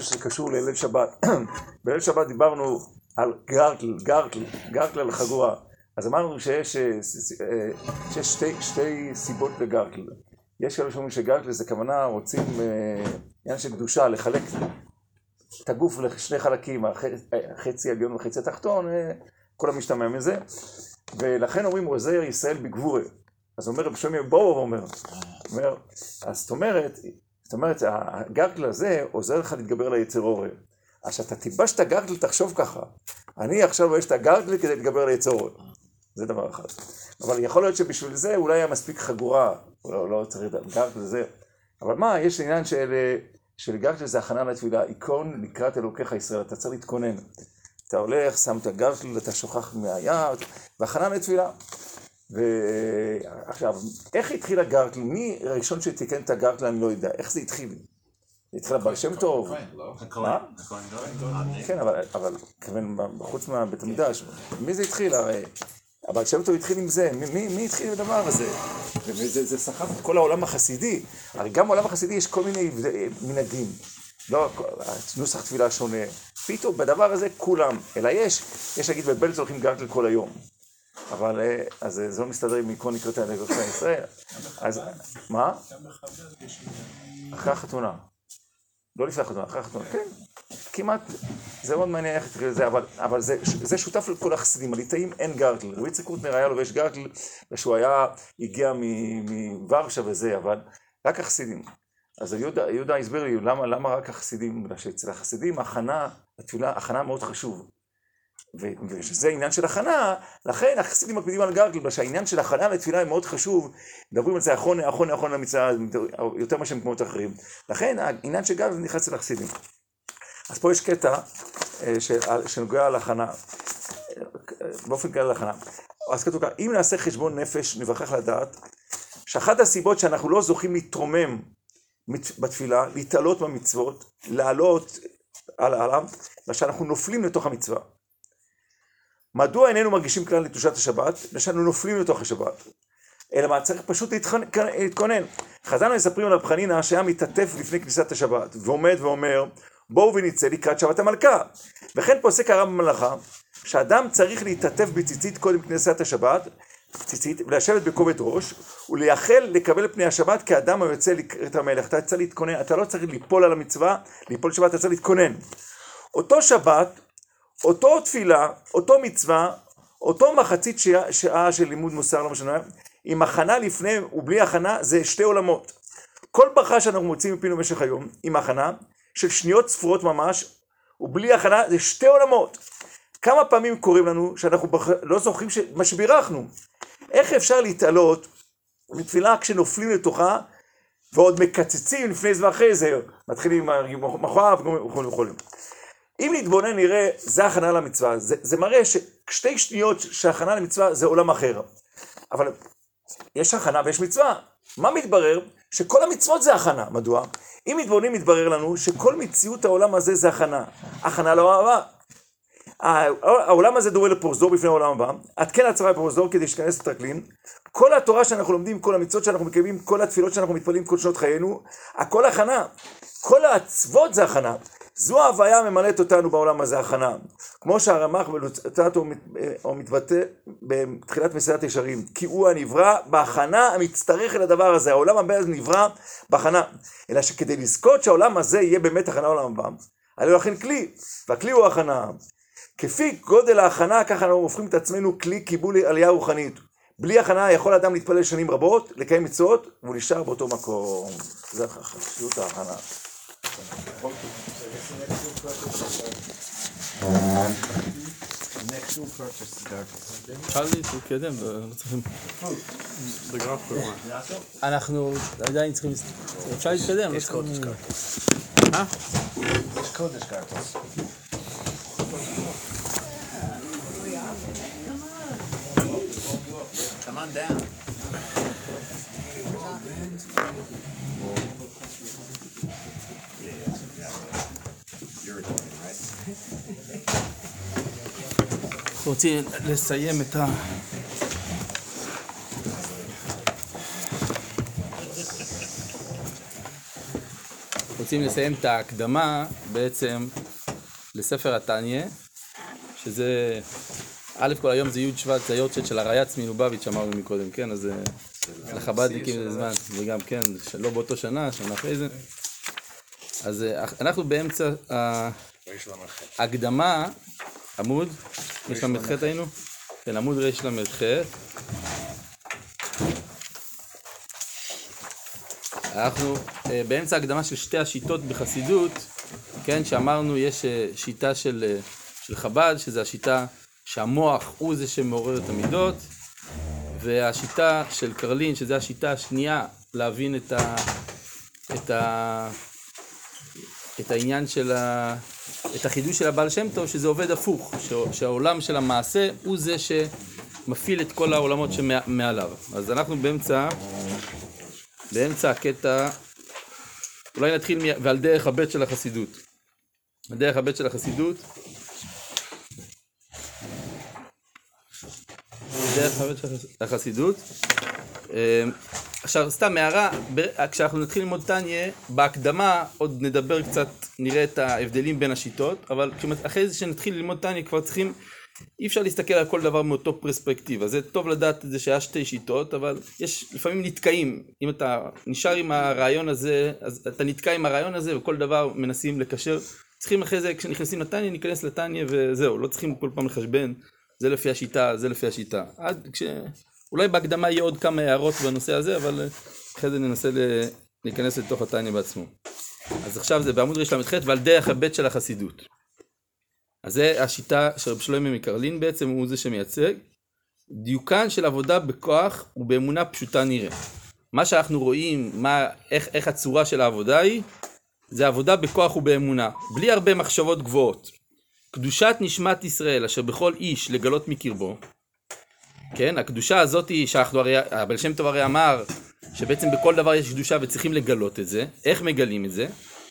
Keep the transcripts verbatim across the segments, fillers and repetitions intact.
שקשור לליל שבת. בליל שבת דיברנו על גרטל, גרטל, גרטל על חגורה. אז אמרנו שיש, שיש שתי, שתי סיבות לגרטל. יש כאלה שאומרים שגרטל זה כוונה, רוצים עניין של קדושה, לחלק את הגוף לשני חלקים, החצי העליון וחצי התחתון, כל המשתמע מזה. ולכן אומרים עוזר ישראל בגבורה. אז אומר רב שלמה בואו אומר, אומר, אז זאת אומרת, זאת אומרת, הגרטל הזה עוזר לך להתגבר על היצר אור. אז שאתה תיבש את הגרטל, תחשוב ככה. אני עכשיו רואה את הגרטל כדי להתגבר על היצר אור. זה דבר אחד. אבל יכול להיות שבשביל זה אולי היה מספיק חגורה, לא, לא צריך לדעת, גרטל זה. אבל מה, יש עניין של, של גרטל זה הכנה לתפילה, עיקרון לקראת אלוקיך ישראל, אתה צריך להתכונן. אתה הולך, שם את הגרטל, אתה שוכח מהיעד, והכנה לתפילה. ועכשיו, איך התחיל הגרטל? מי הראשון שתיקן את הגרטל, אני לא יודע. איך זה התחיל? זה התחיל הבעל שם טוב. מה? כן, אבל כמובן, בחוץ מהבית המקדש, מי זה התחיל? הרי הבעל שם טוב התחיל עם זה. מי התחיל בדבר הזה? וזה סחף את כל העולם החסידי. הרי גם בעולם החסידי יש כל מיני מנהגים. לא, נוסח תפילה שונה. פתאום בדבר הזה כולם. אלא יש, יש להגיד, בבלץ הולכים גרטל כל היום. אבל אז זה לא מסתדר עם עקרון נקראת אלוקי ישראל. אז מה? אחרי החתונה. לא לפני החתונה, אחרי החתונה. כן, כמעט. זה מאוד מעניין איך התחיל לזה, אבל זה שותף לכל החסידים. הליטאים אין גרטל. רבי יצחק קוטנר היה לובש גרטל, ושהוא היה, הגיע מוורשה וזה, אבל רק החסידים. אז יהודה הסביר לי, למה רק החסידים? בגלל שאצל החסידים הכנה, התפילה, הכנה מאוד חשוב. ושזה העניין של הכנה, לכן החסידים מקפידים על גרטל, בגלל שהעניין של הכנה לתפילה היא מאוד חשוב, מדברים על זה אחרון, אחרון, אחרון למצווה, יותר מה שהם כמות אחרים. לכן העניין של גרטל נכנס לחסידים. אז פה יש קטע שנוגע על הכנה, באופן כלל על הכנה. אז כתוב כך, אם נעשה חשבון נפש, נבחך לדעת, שאחת הסיבות שאנחנו לא זוכים להתרומם בתפילה, להתעלות במצוות, לעלות על העולם, ושאנחנו נופלים לתוך המצווה. מדוע איננו מרגישים כלל לתושת השבת? ושאנו נופלים לתוך השבת. אלא מה, צריך פשוט להתכונן. חז"ל מספרים על רב חנינא שהיה מתעטף לפני כניסת השבת, ועומד ואומר, בואו ונצא לקראת שבת המלכה. וכן פוסק הרב במלאכה, שאדם צריך להתעטף בציצית קודם כניסת השבת, ציצית, ולשבת בכובד ראש, ולייחל לקבל פני השבת כאדם היוצא לקראת המלך. אתה צריך להתכונן, אתה לא צריך ליפול על המצווה, ליפול שבת, אתה צריך להתכונן. אותו שבת, אותו תפילה, אותו מצווה, אותו מחצית שעה, שעה של לימוד מוסר, לא משנה, עם הכנה לפני ובלי הכנה, זה שתי עולמות. כל ברכה שאנחנו מוצאים מפינו במשך היום, עם הכנה, של שניות ספורות ממש, ובלי הכנה, זה שתי עולמות. כמה פעמים קוראים לנו שאנחנו בח... לא זוכרים ש... מה שבירכנו. איך אפשר להתעלות מתפילה כשנופלים לתוכה, ועוד מקצצים לפני זה ואחרי זה, מתחילים עם מחואה וכו' וכו'. אם נתבונן נראה, זה הכנה למצווה, זה, זה מראה ששתי שניות שהכנה למצווה זה עולם אחר. אבל יש הכנה ויש מצווה. מה מתברר? שכל המצוות זה הכנה. מדוע? אם נתבונן מתברר לנו שכל מציאות העולם הזה זה הכנה. הכנה לא אהבה. העולם הזה דומה לפרוזדור בפני העולם הבא. עד כן הצרה בפרוזדור כדי שכנס לטרקלין. כל התורה שאנחנו לומדים, כל המצוות שאנחנו מקיימים, כל התפילות שאנחנו מתפללים כל שנות חיינו, הכל הכנה. כל הצוות זה הכנה. זו ההוויה ממלאת אותנו בעולם הזה, הכנה. כמו שהרמ"ח בלוצאתו או מתבטא בתחילת מסילת ישרים, כי הוא הנברא בהכנה המצטרך אל הדבר הזה. העולם הבא נברא בהכנה. אלא שכדי לזכות שהעולם הזה יהיה באמת הכנה לעולם הבא, עלינו להכין כלי, והכלי הוא הכנה. כפי גודל ההכנה, ככה אנחנו הופכים את עצמנו כלי קיבול עלייה רוחנית. בלי הכנה יכול אדם להתפלל שנים רבות, לקיים מצוות, והוא נשאר באותו מקום. זה חשיבות ההכנה. אפשר להתקדם, אנחנו עדיין צריכים, אפשר להתקדם. יש קוד, יש קוד. אה? יש קוד, יש קרטוס. Come on down. רוצים לסיים את ה... רוצים לסיים את ההקדמה בעצם לספר התניא, שזה, א' כל היום זה י' שבט, זה היורצייט של הריי"צ מלובביץ' אמרנו מקודם, כן? אז לחב"דניקים זה זמן, וגם כן, לא באותו שנה, שנה אחרי זה. אז אנחנו באמצע ההקדמה, עמוד, יש לה מתחת היינו? כן, עמוד רש לה מתחת. אנחנו באמצע ההקדמה של שתי השיטות בחסידות, כן, שאמרנו יש שיטה של, של חב"ד, שזה השיטה שהמוח הוא זה שמעורר את המידות, והשיטה של קרלין, שזה השיטה השנייה להבין את, ה, את, ה, את העניין של ה, את החידוש של הבעל שם טוב, שזה עובד הפוך, שהעולם של המעשה הוא זה שמפעיל את כל העולמות שמעליו. אז אנחנו באמצע, באמצע הקטע, אולי נתחיל מ... ועל דרך הבית של החסידות. דרך הבית של החסידות. דרך הבית של החסידות. עכשיו, סתם הערה, כשאנחנו נתחיל ללמוד תניא, בהקדמה עוד נדבר קצת, נראה את ההבדלים בין השיטות, אבל אחרי זה שנתחיל ללמוד תניא כבר צריכים, אי אפשר להסתכל על כל דבר מאותו פרספקטיבה. זה טוב לדעת את זה שהיה שתי שיטות, אבל יש לפעמים נתקעים. אם אתה נשאר עם הרעיון הזה, אז אתה נתקע עם הרעיון הזה, וכל דבר מנסים לקשר. צריכים אחרי זה, כשנכנסים לתניא, ניכנס לתניא וזהו. לא צריכים כל פעם לחשבן, זה לפי השיטה, זה לפי השיטה. עד כש... אולי בהקדמה יהיה עוד כמה הערות בנושא הזה, אבל אחרי זה ננסה להיכנס לתוך התניא בעצמו. אז עכשיו זה בעמוד רש למתחת ועל דרך הבית של החסידות. אז זה השיטה של רב שלמה מקרלין בעצם, הוא זה שמייצג. דיוקן של עבודה בכוח ובאמונה פשוטה נראה. מה שאנחנו רואים, מה, איך, איך הצורה של העבודה היא, זה עבודה בכוח ובאמונה, בלי הרבה מחשבות גבוהות. קדושת נשמת ישראל, אשר בכל איש לגלות מקרבו. כן, הקדושה הזאת היא, שאנחנו הרי, הבעל שם טוב הרי אמר, שבעצם בכל דבר יש קדושה וצריכים לגלות את זה. איך מגלים את זה?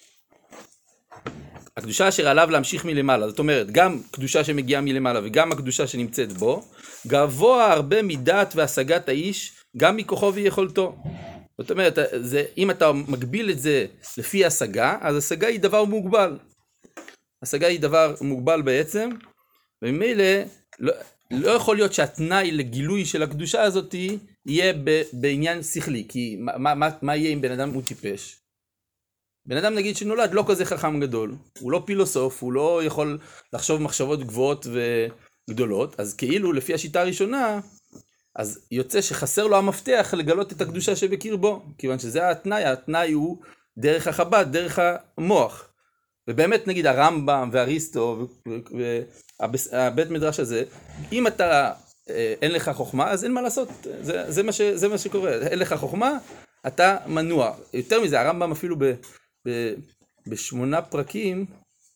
הקדושה אשר עליו להמשיך מלמעלה, זאת אומרת, גם קדושה שמגיעה מלמעלה וגם הקדושה שנמצאת בו, גבוה הרבה מדעת והשגת האיש, גם מכוחו ויכולתו. זאת אומרת, זה, אם אתה מגביל את זה לפי השגה, אז השגה היא דבר מוגבל. השגה היא דבר מוגבל בעצם, וממילא לא, לא יכול להיות שהתנאי לגילוי של הקדושה הזאת יהיה ב, בעניין שכלי, כי מה, מה, מה יהיה אם בן אדם הוא טיפש? בן אדם נגיד שנולד לא כזה חכם גדול, הוא לא פילוסוף, הוא לא יכול לחשוב מחשבות גבוהות וגדולות, אז כאילו לפי השיטה הראשונה, אז יוצא שחסר לו המפתח לגלות את הקדושה שבקרבו, כיוון שזה התנאי, התנאי הוא דרך החב"ד, דרך המוח. ובאמת נגיד הרמב"ם ואריסטו והבית מדרש הזה, אם אתה אין לך חוכמה, אז אין מה לעשות, זה, זה, מה ש, זה מה שקורה, אין לך חוכמה, אתה מנוע. יותר מזה, הרמב"ם אפילו ב... בשמונה פרקים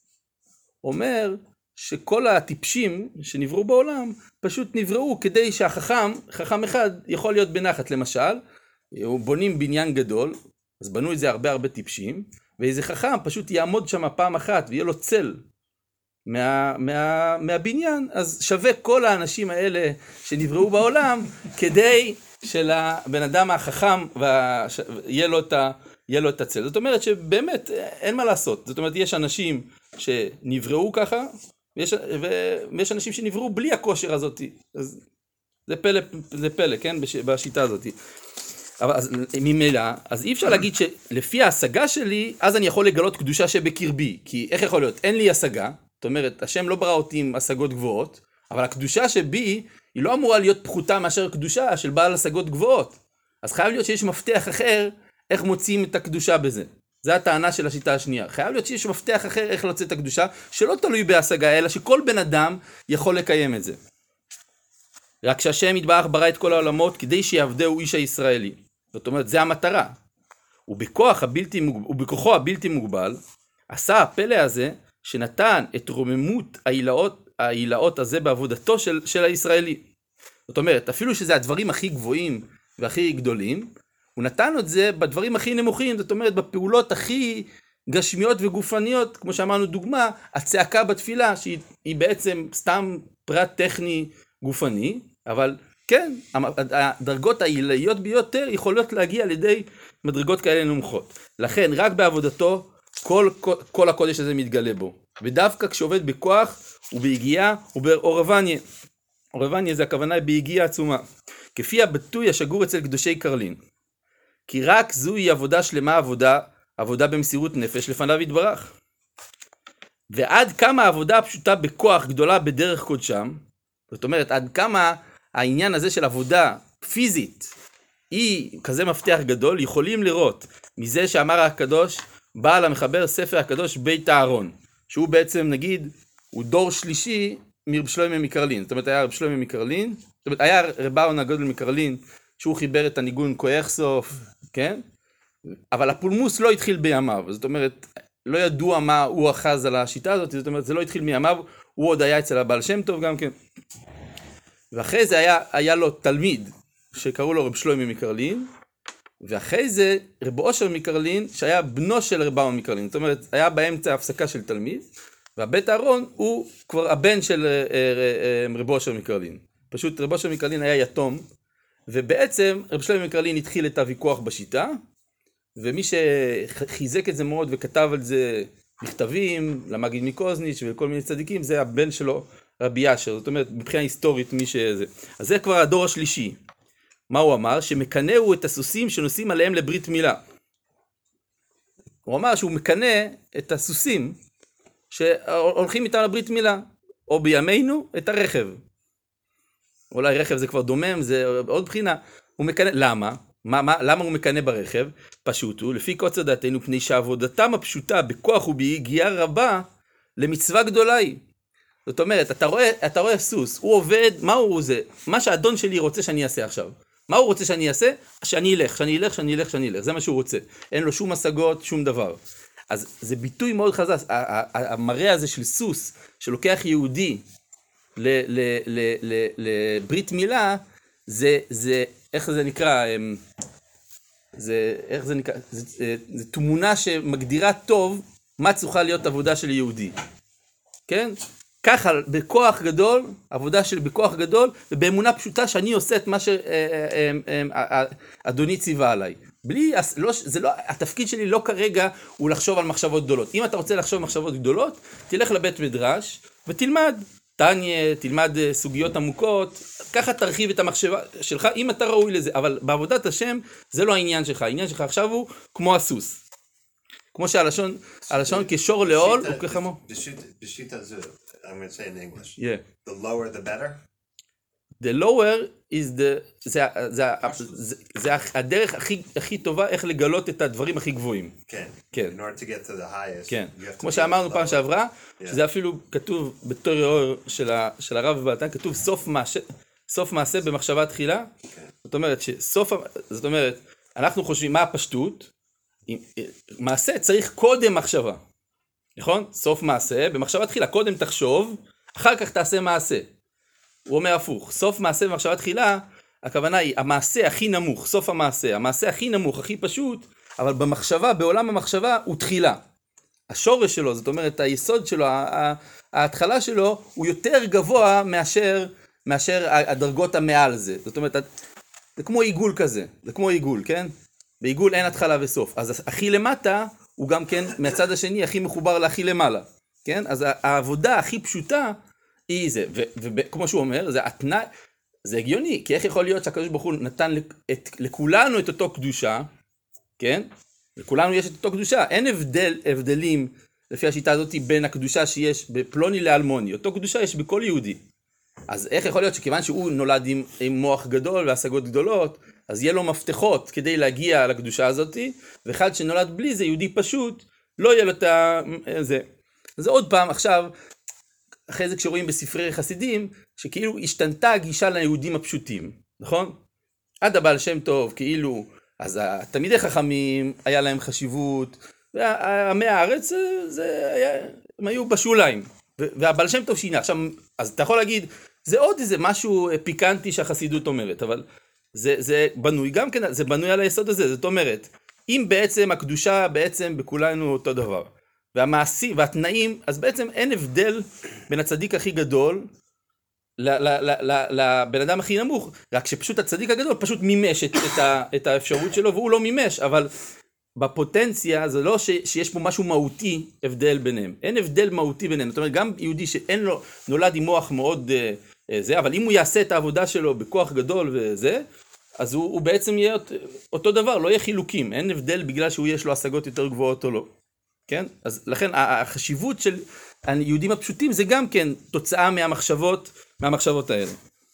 אומר שכל הטיפשים שנבראו בעולם פשוט נבראו כדי שהחכם, חכם אחד יכול להיות בנחת. למשל, בונים בניין גדול, אז בנו את זה הרבה הרבה טיפשים, ואיזה חכם פשוט יעמוד שם פעם אחת ויהיה לו צל מה, מה, מהבניין, אז שווה כל האנשים האלה שנבראו בעולם כדי שלבן אדם החכם ויהיה לו את ה... יהיה לו את הצל. זאת אומרת שבאמת אין מה לעשות. זאת אומרת, יש אנשים שנבראו ככה, ויש, ויש אנשים שנבראו בלי הכושר הזאת. אז זה פלא, זה פלא, כן? בש, בשיטה הזאת. אבל אז, ממילא, אז אי אפשר להגיד שלפי ההשגה שלי, אז אני יכול לגלות קדושה שבקרבי. כי איך יכול להיות? אין לי השגה. זאת אומרת, השם לא ברא אותי עם השגות גבוהות, אבל הקדושה שבי, היא לא אמורה להיות פחותה מאשר קדושה של בעל השגות גבוהות. אז חייב להיות שיש מפתח אחר, איך מוציאים את הקדושה בזה. זו הטענה של השיטה השנייה. חייב להיות שיש מפתח אחר איך להוציא את הקדושה, שלא תלוי בהשגה, אלא שכל בן אדם יכול לקיים את זה. רק שהשם יתברך ברא את כל העולמות, כדי שיעבדהו איש הישראלי. זאת אומרת, זה המטרה. ובכוח הבלתי מוגבל, ובכוחו הבלתי מוגבל, עשה הפלא הזה, שנתן את רוממות העילאות, העילאות הזה בעבודתו של, של הישראלי. זאת אומרת, אפילו שזה הדברים הכי גבוהים והכי גדולים, הוא נתן את זה בדברים הכי נמוכים, זאת אומרת, בפעולות הכי גשמיות וגופניות, כמו שאמרנו דוגמה, הצעקה בתפילה, שהיא בעצם סתם פרט טכני גופני, אבל כן, הדרגות העילאיות ביותר יכולות להגיע על ידי מדרגות כאלה נמוכות. לכן, רק בעבודתו כל, כל, כל הקודש הזה מתגלה בו. ודווקא כשעובד בכוח וביגיעה ובעורבניה. עורבניה זה הכוונה ביגיעה עצומה. כפי הביטוי השגור אצל קדושי קרלין. כי רק זוהי עבודה שלמה, עבודה, עבודה במסירות נפש לפניו יתברך. ועד כמה העבודה הפשוטה בכוח גדולה בדרך קודשם, זאת אומרת, עד כמה העניין הזה של עבודה פיזית, היא כזה מפתח גדול, יכולים לראות מזה שאמר הקדוש, בעל המחבר ספר הקדוש בית הארון, שהוא בעצם נגיד, הוא דור שלישי מרב שלמה מקרלין, זאת אומרת היה רב שלמה מקרלין, זאת אומרת היה רב אהרון הגדול מקרלין, שהוא חיבר את הניגון כוח סוף, כן? אבל הפולמוס לא התחיל בימיו, זאת אומרת, לא ידוע מה הוא אחז על השיטה הזאת, זאת אומרת, זה לא התחיל מימיו, הוא עוד היה אצל הבעל שם טוב גם כן. ואחרי זה היה, היה לו תלמיד, שקראו לו רב שלמה מקרלין, ואחרי זה רב אושר מקרלין, שהיה בנו של רב אהרון מקרלין, זאת אומרת, היה באמצע הפסקה של תלמיד, והבית הארון הוא כבר הבן של רב אושר מקרלין. פשוט רב אושר מקרלין היה יתום, ובעצם רב שלמה מקרלין התחיל את הוויכוח בשיטה, ומי שחיזק את זה מאוד וכתב על זה מכתבים למגיד מקוזניץ' וכל מיני צדיקים, זה הבן שלו רבי ישר, זאת אומרת מבחינה היסטורית מי שזה. אז זה כבר הדור השלישי. מה הוא אמר? שמקנאו את הסוסים שנוסעים עליהם לברית מילה. הוא אמר שהוא מקנא את הסוסים שהולכים איתם לברית מילה, או בימינו את הרכב. אולי רכב זה כבר דומם, זה עוד בחינה. הוא מקנא, למה? מה, מה, למה הוא מקנא ברכב? פשוט הוא, לפי קוצר דעתנו, פני שעבודתם הפשוטה בכוח וביגיעה רבה למצווה גדולה היא. זאת אומרת, אתה רואה, אתה רואה סוס, הוא עובד, מה הוא זה? מה שהאדון שלי רוצה שאני אעשה עכשיו. מה הוא רוצה שאני אעשה? שאני אלך, שאני אלך, שאני אלך, שאני אלך. זה מה שהוא רוצה. אין לו שום השגות, שום דבר. אז זה ביטוי מאוד חזק. המראה הזה של סוס, שלוקח יהודי לברית מילה, זה, זה, איך זה נקרא? זה, איך זה נקרא? זה, זה, זה תמונה שמגדירה טוב מה צריכה להיות עבודה של יהודי. כן? ככה, בכוח גדול, עבודה של בכוח גדול, ובאמונה פשוטה שאני עושה את מה שאדוני ציווה עליי. בלי, לא, זה לא, התפקיד שלי לא כרגע הוא לחשוב על מחשבות גדולות. אם אתה רוצה לחשוב מחשבות גדולות, תלך לבית מדרש ותלמד. תניה, תלמד סוגיות עמוקות, ככה תרחיב את המחשבה שלך, אם אתה ראוי לזה. אבל בעבודת השם, זה לא העניין שלך. העניין שלך עכשיו הוא כמו הסוס. כמו שהלשון, הלשון כשור לעול הוא כחמו. בשיטה זו, I'm going to say in English. Yeah. The lower the better? The lower is the, זה, זה, זה, זה הדרך הכי, הכי טובה איך לגלות את הדברים הכי גבוהים. כן. כן. In order to get to the highest. כן. כמו שאמרנו פעם שעברה, שזה אפילו כתוב בתור האור של, ה, של הרב בעתן, כתוב סוף מעשה, סוף מעשה במחשבה תחילה. זאת אומרת שסוף, זאת אומרת, אנחנו חושבים מה הפשטות, מעשה צריך קודם מחשבה. נכון? סוף מעשה, במחשבה תחילה, קודם תחשוב, אחר כך תעשה מעשה. הוא אומר הפוך, סוף מעשה במחשבה תחילה, הכוונה היא, המעשה הכי נמוך, סוף המעשה, המעשה הכי נמוך, הכי פשוט, אבל במחשבה, בעולם המחשבה, הוא תחילה. השורש שלו, זאת אומרת, היסוד שלו, ההתחלה שלו, הוא יותר גבוה מאשר, מאשר הדרגות המעל זה. זאת אומרת, זה כמו עיגול כזה, זה כמו עיגול, כן? בעיגול אין התחלה וסוף. אז הכי למטה, הוא גם כן, מהצד השני, הכי מחובר להכי למעלה. כן? אז העבודה הכי פשוטה, היא זה, וכמו שהוא אומר, זה התנאי, זה הגיוני, כי איך יכול להיות שהקדוש ברוך הוא נתן את, לכולנו את אותו קדושה, כן? לכולנו יש את אותו קדושה, אין הבדל, הבדלים, לפי השיטה הזאת, בין הקדושה שיש בפלוני לאלמוני, אותו קדושה יש בכל יהודי. אז איך יכול להיות שכיוון שהוא נולד עם, עם מוח גדול והשגות גדולות, אז יהיה לו מפתחות כדי להגיע לקדושה הזאת, ואחד שנולד בלי זה, יהודי פשוט, לא יהיה לו את זה. אז עוד פעם, עכשיו, אחרי זה כשרואים בספרי חסידים, שכאילו השתנתה הגישה ליהודים הפשוטים, נכון? עד הבעל שם טוב, כאילו, אז תלמידי חכמים, היה להם חשיבות, ועמי הארץ, זה היה, הם היו בשוליים, והבעל שם טוב שינה. עכשיו, אז אתה יכול להגיד, זה עוד איזה משהו פיקנטי שהחסידות אומרת, אבל זה, זה בנוי גם כן, זה בנוי על היסוד הזה, זאת אומרת, אם בעצם הקדושה בעצם בכולנו אותו דבר, והמעשים והתנאים, אז בעצם אין הבדל בין הצדיק הכי גדול לבן אדם הכי נמוך, רק שפשוט הצדיק הגדול פשוט מימש את, את, ה, את האפשרות שלו, והוא לא מימש, אבל בפוטנציה זה לא ש, שיש פה משהו מהותי הבדל ביניהם. אין הבדל מהותי ביניהם. זאת אומרת, גם יהודי שאין לו, נולד עם מוח מאוד אה, אה, זה, אבל אם הוא יעשה את העבודה שלו בכוח גדול וזה, אז הוא, הוא בעצם יהיה אותו דבר, לא יהיה חילוקים. אין הבדל בגלל שהוא יש לו השגות יותר גבוהות או לא. כן? אז לכן החשיבות של היהודים הפשוטים זה גם כן תוצאה מהמחשבות, מהמחשבות האלה.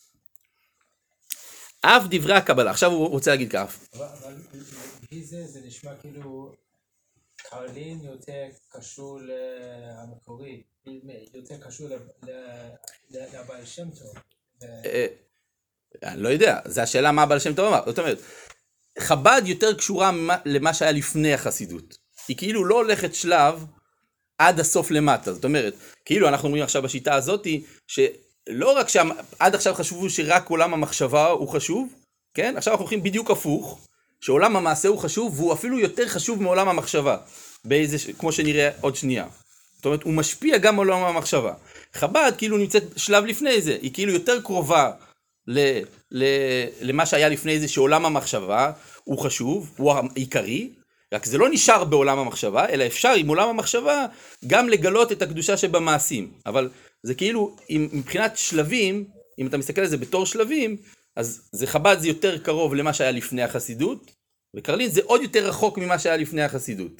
אף דברי הקבלה, עכשיו הוא רוצה להגיד כך. אבל בלי זה, זה נשמע כאילו קרלין יותר קשור למקורי, יותר קשור לבעל שם טוב. אני לא יודע, זו השאלה מה הבעל שם טוב אמר. זאת אומרת, חב"ד יותר קשורה למה שהיה לפני החסידות. היא כאילו לא הולכת שלב עד הסוף למטה. זאת אומרת, כאילו אנחנו אומרים עכשיו בשיטה הזאת, שלא רק שעד עכשיו חשבו שרק עולם המחשבה הוא חשוב, כן? עכשיו אנחנו הולכים בדיוק הפוך, שעולם המעשה הוא חשוב, והוא אפילו יותר חשוב מעולם המחשבה, באיזה, כמו שנראה עוד שנייה. זאת אומרת, הוא משפיע גם על עולם המחשבה. חב"ד כאילו נמצאת שלב לפני זה, היא כאילו יותר קרובה ל, ל, למה שהיה לפני זה, שעולם המחשבה הוא חשוב, הוא העיקרי, רק זה לא נשאר בעולם המחשבה, אלא אפשר עם עולם המחשבה גם לגלות את הקדושה שבמעשים. אבל זה כאילו, מבחינת שלבים, אם אתה מסתכל על זה בתור שלבים, אז זה חב"ד זה יותר קרוב למה שהיה לפני החסידות, וקרלין זה עוד יותר רחוק ממה שהיה לפני החסידות.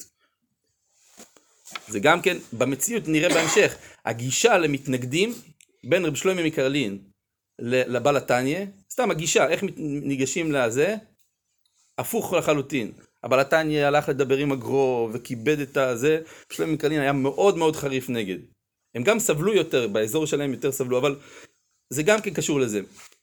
זה גם כן, במציאות נראה בהמשך, הגישה למתנגדים בין רב שלמה מקרלין לבעל התניא, סתם הגישה, איך ניגשים לזה, הפוך לחלוטין. הבעל התניא הלך לדבר עם הגרו וכיבד את הזה, רב שלמה מקרלין היה מאוד מאוד חריף נגד. הם גם סבלו יותר, באזור שלהם יותר סבלו, אבל זה גם כן קשור לזה.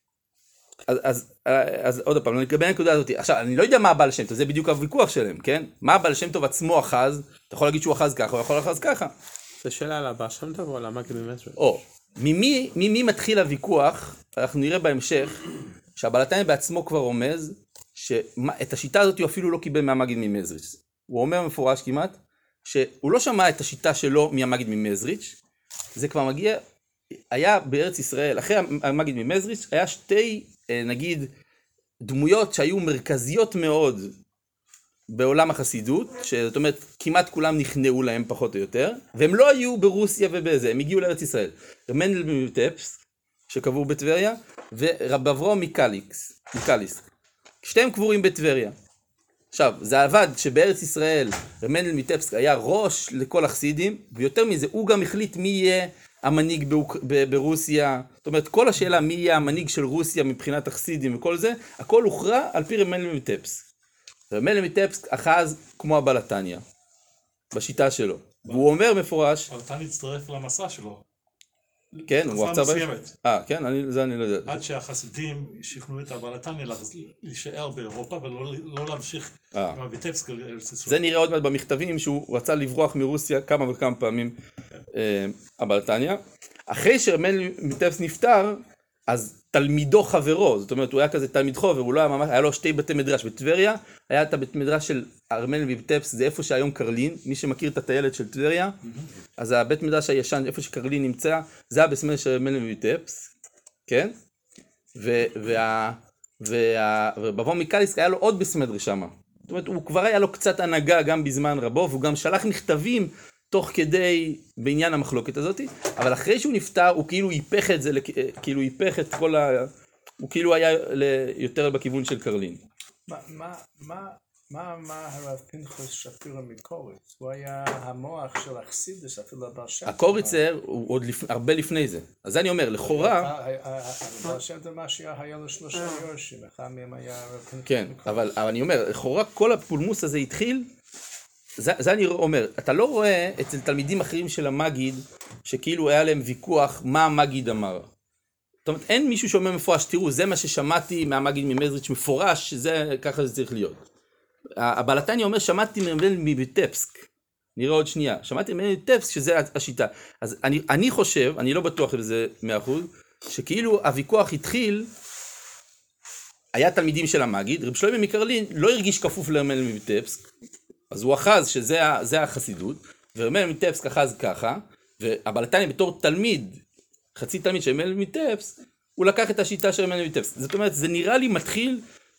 אז, אז, אז עוד פעם, לגבי הנקודה הזאת, עכשיו, אני לא יודע מה הבעל שם טוב, זה בדיוק הוויכוח שלהם, כן? מה הבעל שם טוב עצמו אחז, אתה יכול להגיד שהוא אחז ככה, הוא יכול אחז ככה. זה שאלה על הבעל שם טוב או על המגיד ממזריץ'? או, ממי, ממי מתחיל הוויכוח, אנחנו נראה בהמשך, שהבעל התניא בעצמו כבר רומז, שאת השיטה הזאת הוא אפילו לא קיבל מהמגיד ממזריץ'. הוא אומר מפורש כמעט, שהוא לא שמע את השיטה שלו מהמגיד ממזריץ', זה כבר מגיע, היה בארץ ישראל, אחרי המגיד ממזריץ', היה שתי, נגיד, דמויות שהיו מרכזיות מאוד בעולם החסידות, זאת אומרת, כמעט כולם נכנעו להם פחות או יותר, והם לא היו ברוסיה ובזה, הם הגיעו לארץ ישראל. מנדל מטפסק, שקבור בטבריה, ורב אברהם מקליס, מקליס. שתיהם קבורים בטבריה. עכשיו, זה עבד שבארץ ישראל, מנדל מטפסק היה ראש לכל החסידים, ויותר מזה, הוא גם החליט מי יהיה המנהיג באוק... ברוסיה, זאת אומרת, כל השאלה מי יהיה המנהיג של רוסיה מבחינת החסידים וכל זה, הכל הוכרע על פי רב מנדל מטפסק. רב מנדל מטפסק אחז כמו הבעל התניא, בשיטה שלו. והוא אומר מפורש... אבל אתה נצטרף למסע שלו. כן, הוא רצה... מסוימת. אה, כן? אני, זה אני לא יודע. עד שהחסידים שכנעו את הבעל התניא להישאר באירופה ולא לא להמשיך עם הויטבסק לארץ ישראל. זה נראה עוד מעט במכתבים שהוא רצה לברוח מרוסיה כמה וכמה פעמים הבעל התניא. אחרי שמנדל מטפסק נפטר, אז תלמידו חברו, זאת אומרת, הוא היה כזה תלמיד חובר, הוא לא היה ממש, היה לו שתי בתי מדרש בטבריה, היה את הבית מדרש של מנדל מטפסק, זה איפה שהיום קרלין, מי שמכיר את הטיילת של טבריה, אז הבית מדרש הישן, איפה שקרלין נמצא, זה היה בסמל של מנדל מטפסק, כן? ובבוא מקליסק היה לו עוד בסמדרי שמה, זאת אומרת, הוא כבר היה לו קצת הנהגה גם בזמן רבו, והוא גם שלח מכתבים תוך כדי בעניין המחלוקת הזאת, אבל אחרי שהוא נפטר, הוא כאילו היפך את זה, כאילו היפך את כל ה... הוא כאילו היה יותר בכיוון של קרלין. מה, מה, מה, מה, מה הרב פנחס שפירא מקוריץ? הוא היה המוח של החסידות, אפילו הבעל שם טוב. הקוריצר הוא עוד הרבה לפני זה. אז אני אומר, לכאורה... הבעל שם טוב היה לו שלושה יורשים, אחד מהם היה הרב פנחס מקוריץ. כן, אבל אני אומר, לכאורה כל הפולמוס הזה התחיל, זה, זה אני אומר, אתה לא רואה אצל תלמידים אחרים של המגיד, שכאילו היה להם ויכוח מה המגיד אמר. זאת אומרת, אין מישהו שאומר מפורש, תראו, זה מה ששמעתי מהמגיד ממזריץ' מפורש, שזה, ככה זה צריך להיות. הבעל התניא אומר, שמעתי ממנדל מטפסק, נראה עוד שנייה, שמעתי ממנדל מטפסק שזה השיטה. אז אני, אני חושב, אני לא בטוח בזה מאה אחוז, שכאילו הוויכוח התחיל, היה תלמידים של המגיד, רב שלמה מקרלין לא הרגיש כפוף למנדל מטפסק, אז הוא אחז שזה החסידות, ומנדל מטפסק אחז ככה, והבעל התניא בתור תלמיד, חצי תלמיד של מנדל מטפסק, הוא לקח את השיטה של מנדל מטפסק. זאת אומרת, זה נראה לי מתחיל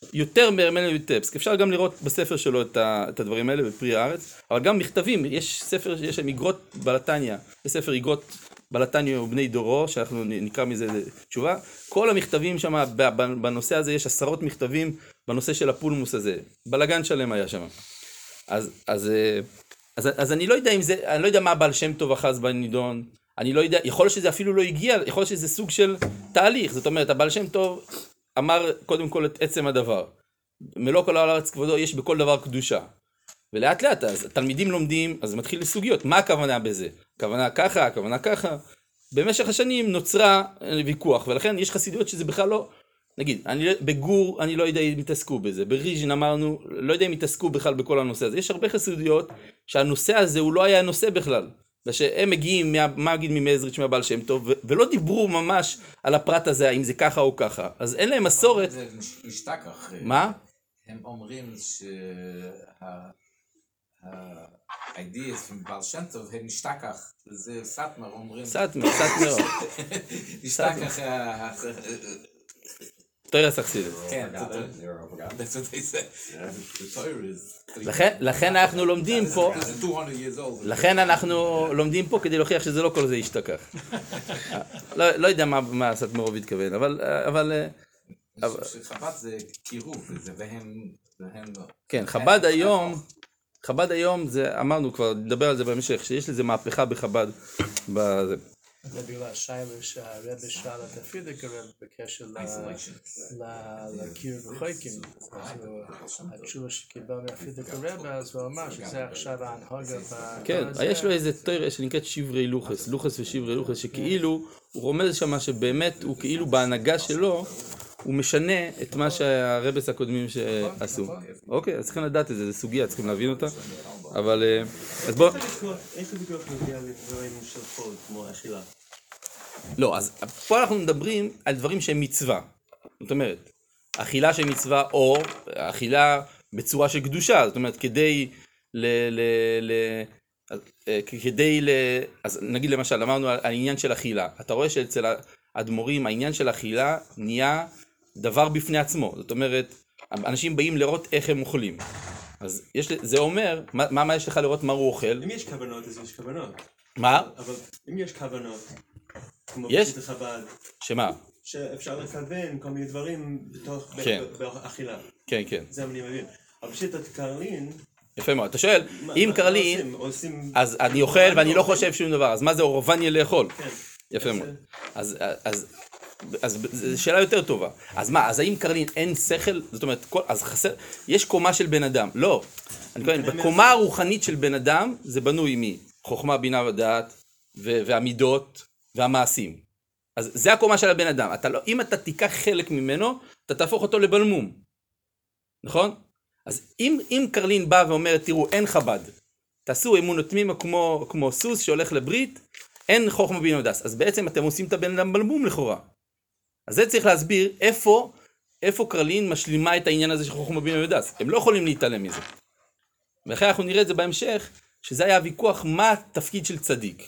יותר מהרמלה ויטבסק. אפשר גם לראות בספר שלו את, ה, את הדברים האלה בפרי הארץ, אבל גם מכתבים, יש ספר, יש שם איגרות בלתניה, יש ספר איגרות בלתניה ובני דורו, שאנחנו נקרא מזה תשובה, כל המכתבים שם, בנושא הזה יש עשרות מכתבים בנושא של הפולמוס הזה, בלגן שלם היה שם. אז, אז, אז, אז אני לא יודע אם זה, אני לא יודע מה בעל שם טוב אחז בנידון, אני לא יודע, יכול להיות שזה אפילו לא הגיע, יכול להיות שזה סוג של תהליך, זאת אומרת, הבעל שם טוב אמר קודם כל את עצם הדבר, מלוא כל הארץ כבודו יש בכל דבר קדושה, ולאט לאט, אז התלמידים לומדים, אז מתחיל לסוגיות, מה הכוונה בזה? הכוונה ככה, הכוונה ככה, במשך השנים נוצרה ויכוח, ולכן יש חסידויות שזה בכלל לא, נגיד, אני, בגור אני לא יודע אם יתעסקו בזה, בריז'ין אמרנו, לא יודע אם יתעסקו בכלל בכל הנושא הזה, יש הרבה חסידויות שהנושא הזה הוא לא היה נושא בכלל, ושהם מגיעים, מה אגיד ממזריץ' מהבעל שם טוב, ולא דיברו ממש על הפרט הזה, האם זה ככה או ככה, אז אין להם מסורת. זה משתכח. מה? הם אומרים שה-ideas מבעל שם טוב הם משתכח, זה סטמר אומרים. סטמר, סטמר. משתכח. תוירס אכסידס. כן, that's what they say. לכן אנחנו לומדים פה, לכן אנחנו לומדים פה כדי להוכיח שזה לא כל זה ישתכח. לא יודע מה סטמרוב התכוון, אבל... חב"ד זה קירוב, והם... כן, חב"ד היום, חב"ד היום זה, אמרנו כבר, נדבר על זה בהמשך, שיש לזה מהפכה בחב"ד. זה בגלל השיילה שהרבי שאל את הפידק הרב בקשר לקיר וחויקים. התשובה שקיבל מהפידק הרב, אז הוא אמר שזה עכשיו ההנהגה. כן, יש לו איזה תיאוריה שנקראת שברי לוחס, לוחס ושברי לוחס, שכאילו, הוא רומז שם שבאמת הוא כאילו בהנהגה שלו, הוא משנה את מה שהרבס הקודמים שעשו. אוקיי, אז צריכים לדעת את זה, זו סוגיה, צריכים להבין אותה. אבל, אז בוא... איך הוויכוח מגיע לדברים של חול, כמו אכילה? לא, אז פה אנחנו מדברים על דברים שהם מצווה. זאת אומרת, אכילה של מצווה או אכילה בצורה של קדושה. זאת אומרת, כדי ל... ל, ל כדי ל... אז נגיד למשל, אמרנו על העניין של אכילה. אתה רואה שאצל האדמו"רים, העניין של אכילה נהיה דבר בפני עצמו. זאת אומרת, אנשים באים לראות איך הם אוכלים. אז יש, זה אומר, מה, מה יש לך לראות מה הוא אוכל? אם יש כוונות, אז יש כוונות. מה? אבל אם יש כוונות, כמו יש? בשיטת חב"ד, שמה? שאפשר לכוון כל מיני דברים בתוך, כן. באכילה. כן, כן. זה אני מבין. אבל בשיטת קרלין... יפה מאוד. אתה שואל, אם קרלין, עושים... אז אני אוכל ואני לא חושב שום דבר, אז מה זה אורבניה לאכול? כן. יפה מאוד. אז, אז, אז זו שאלה יותר טובה. אז מה, אז האם קרלין אין שכל? זאת אומרת, כל, אז חסר, יש קומה של בן אדם. לא. אני קורא, בקומה הרוחנית של בן אדם, זה בנוי מחוכמה, בינה ודעת, והמידות, והמעשים. אז זה הקומה של הבן אדם. אתה לא, אם אתה תיקח חלק ממנו, אתה תהפוך אותו לבלמום. נכון? אז אם, אם קרלין בא ואומרת, תראו, אין חב"ד. תעשו אמונות תמימה כמו, כמו סוס שהולך לברית, אין חוכמה בינה ודעת. אז בעצם אתם עושים את הבן אדם בלמום לכאורה. אז זה צריך להסביר איפה, איפה קרלין משלימה את העניין הזה של חוכמה בינה ודעת. הם לא יכולים להתעלם מזה. ואחרי אנחנו נראה את זה בהמשך, שזה היה הוויכוח מה התפקיד של צדיק.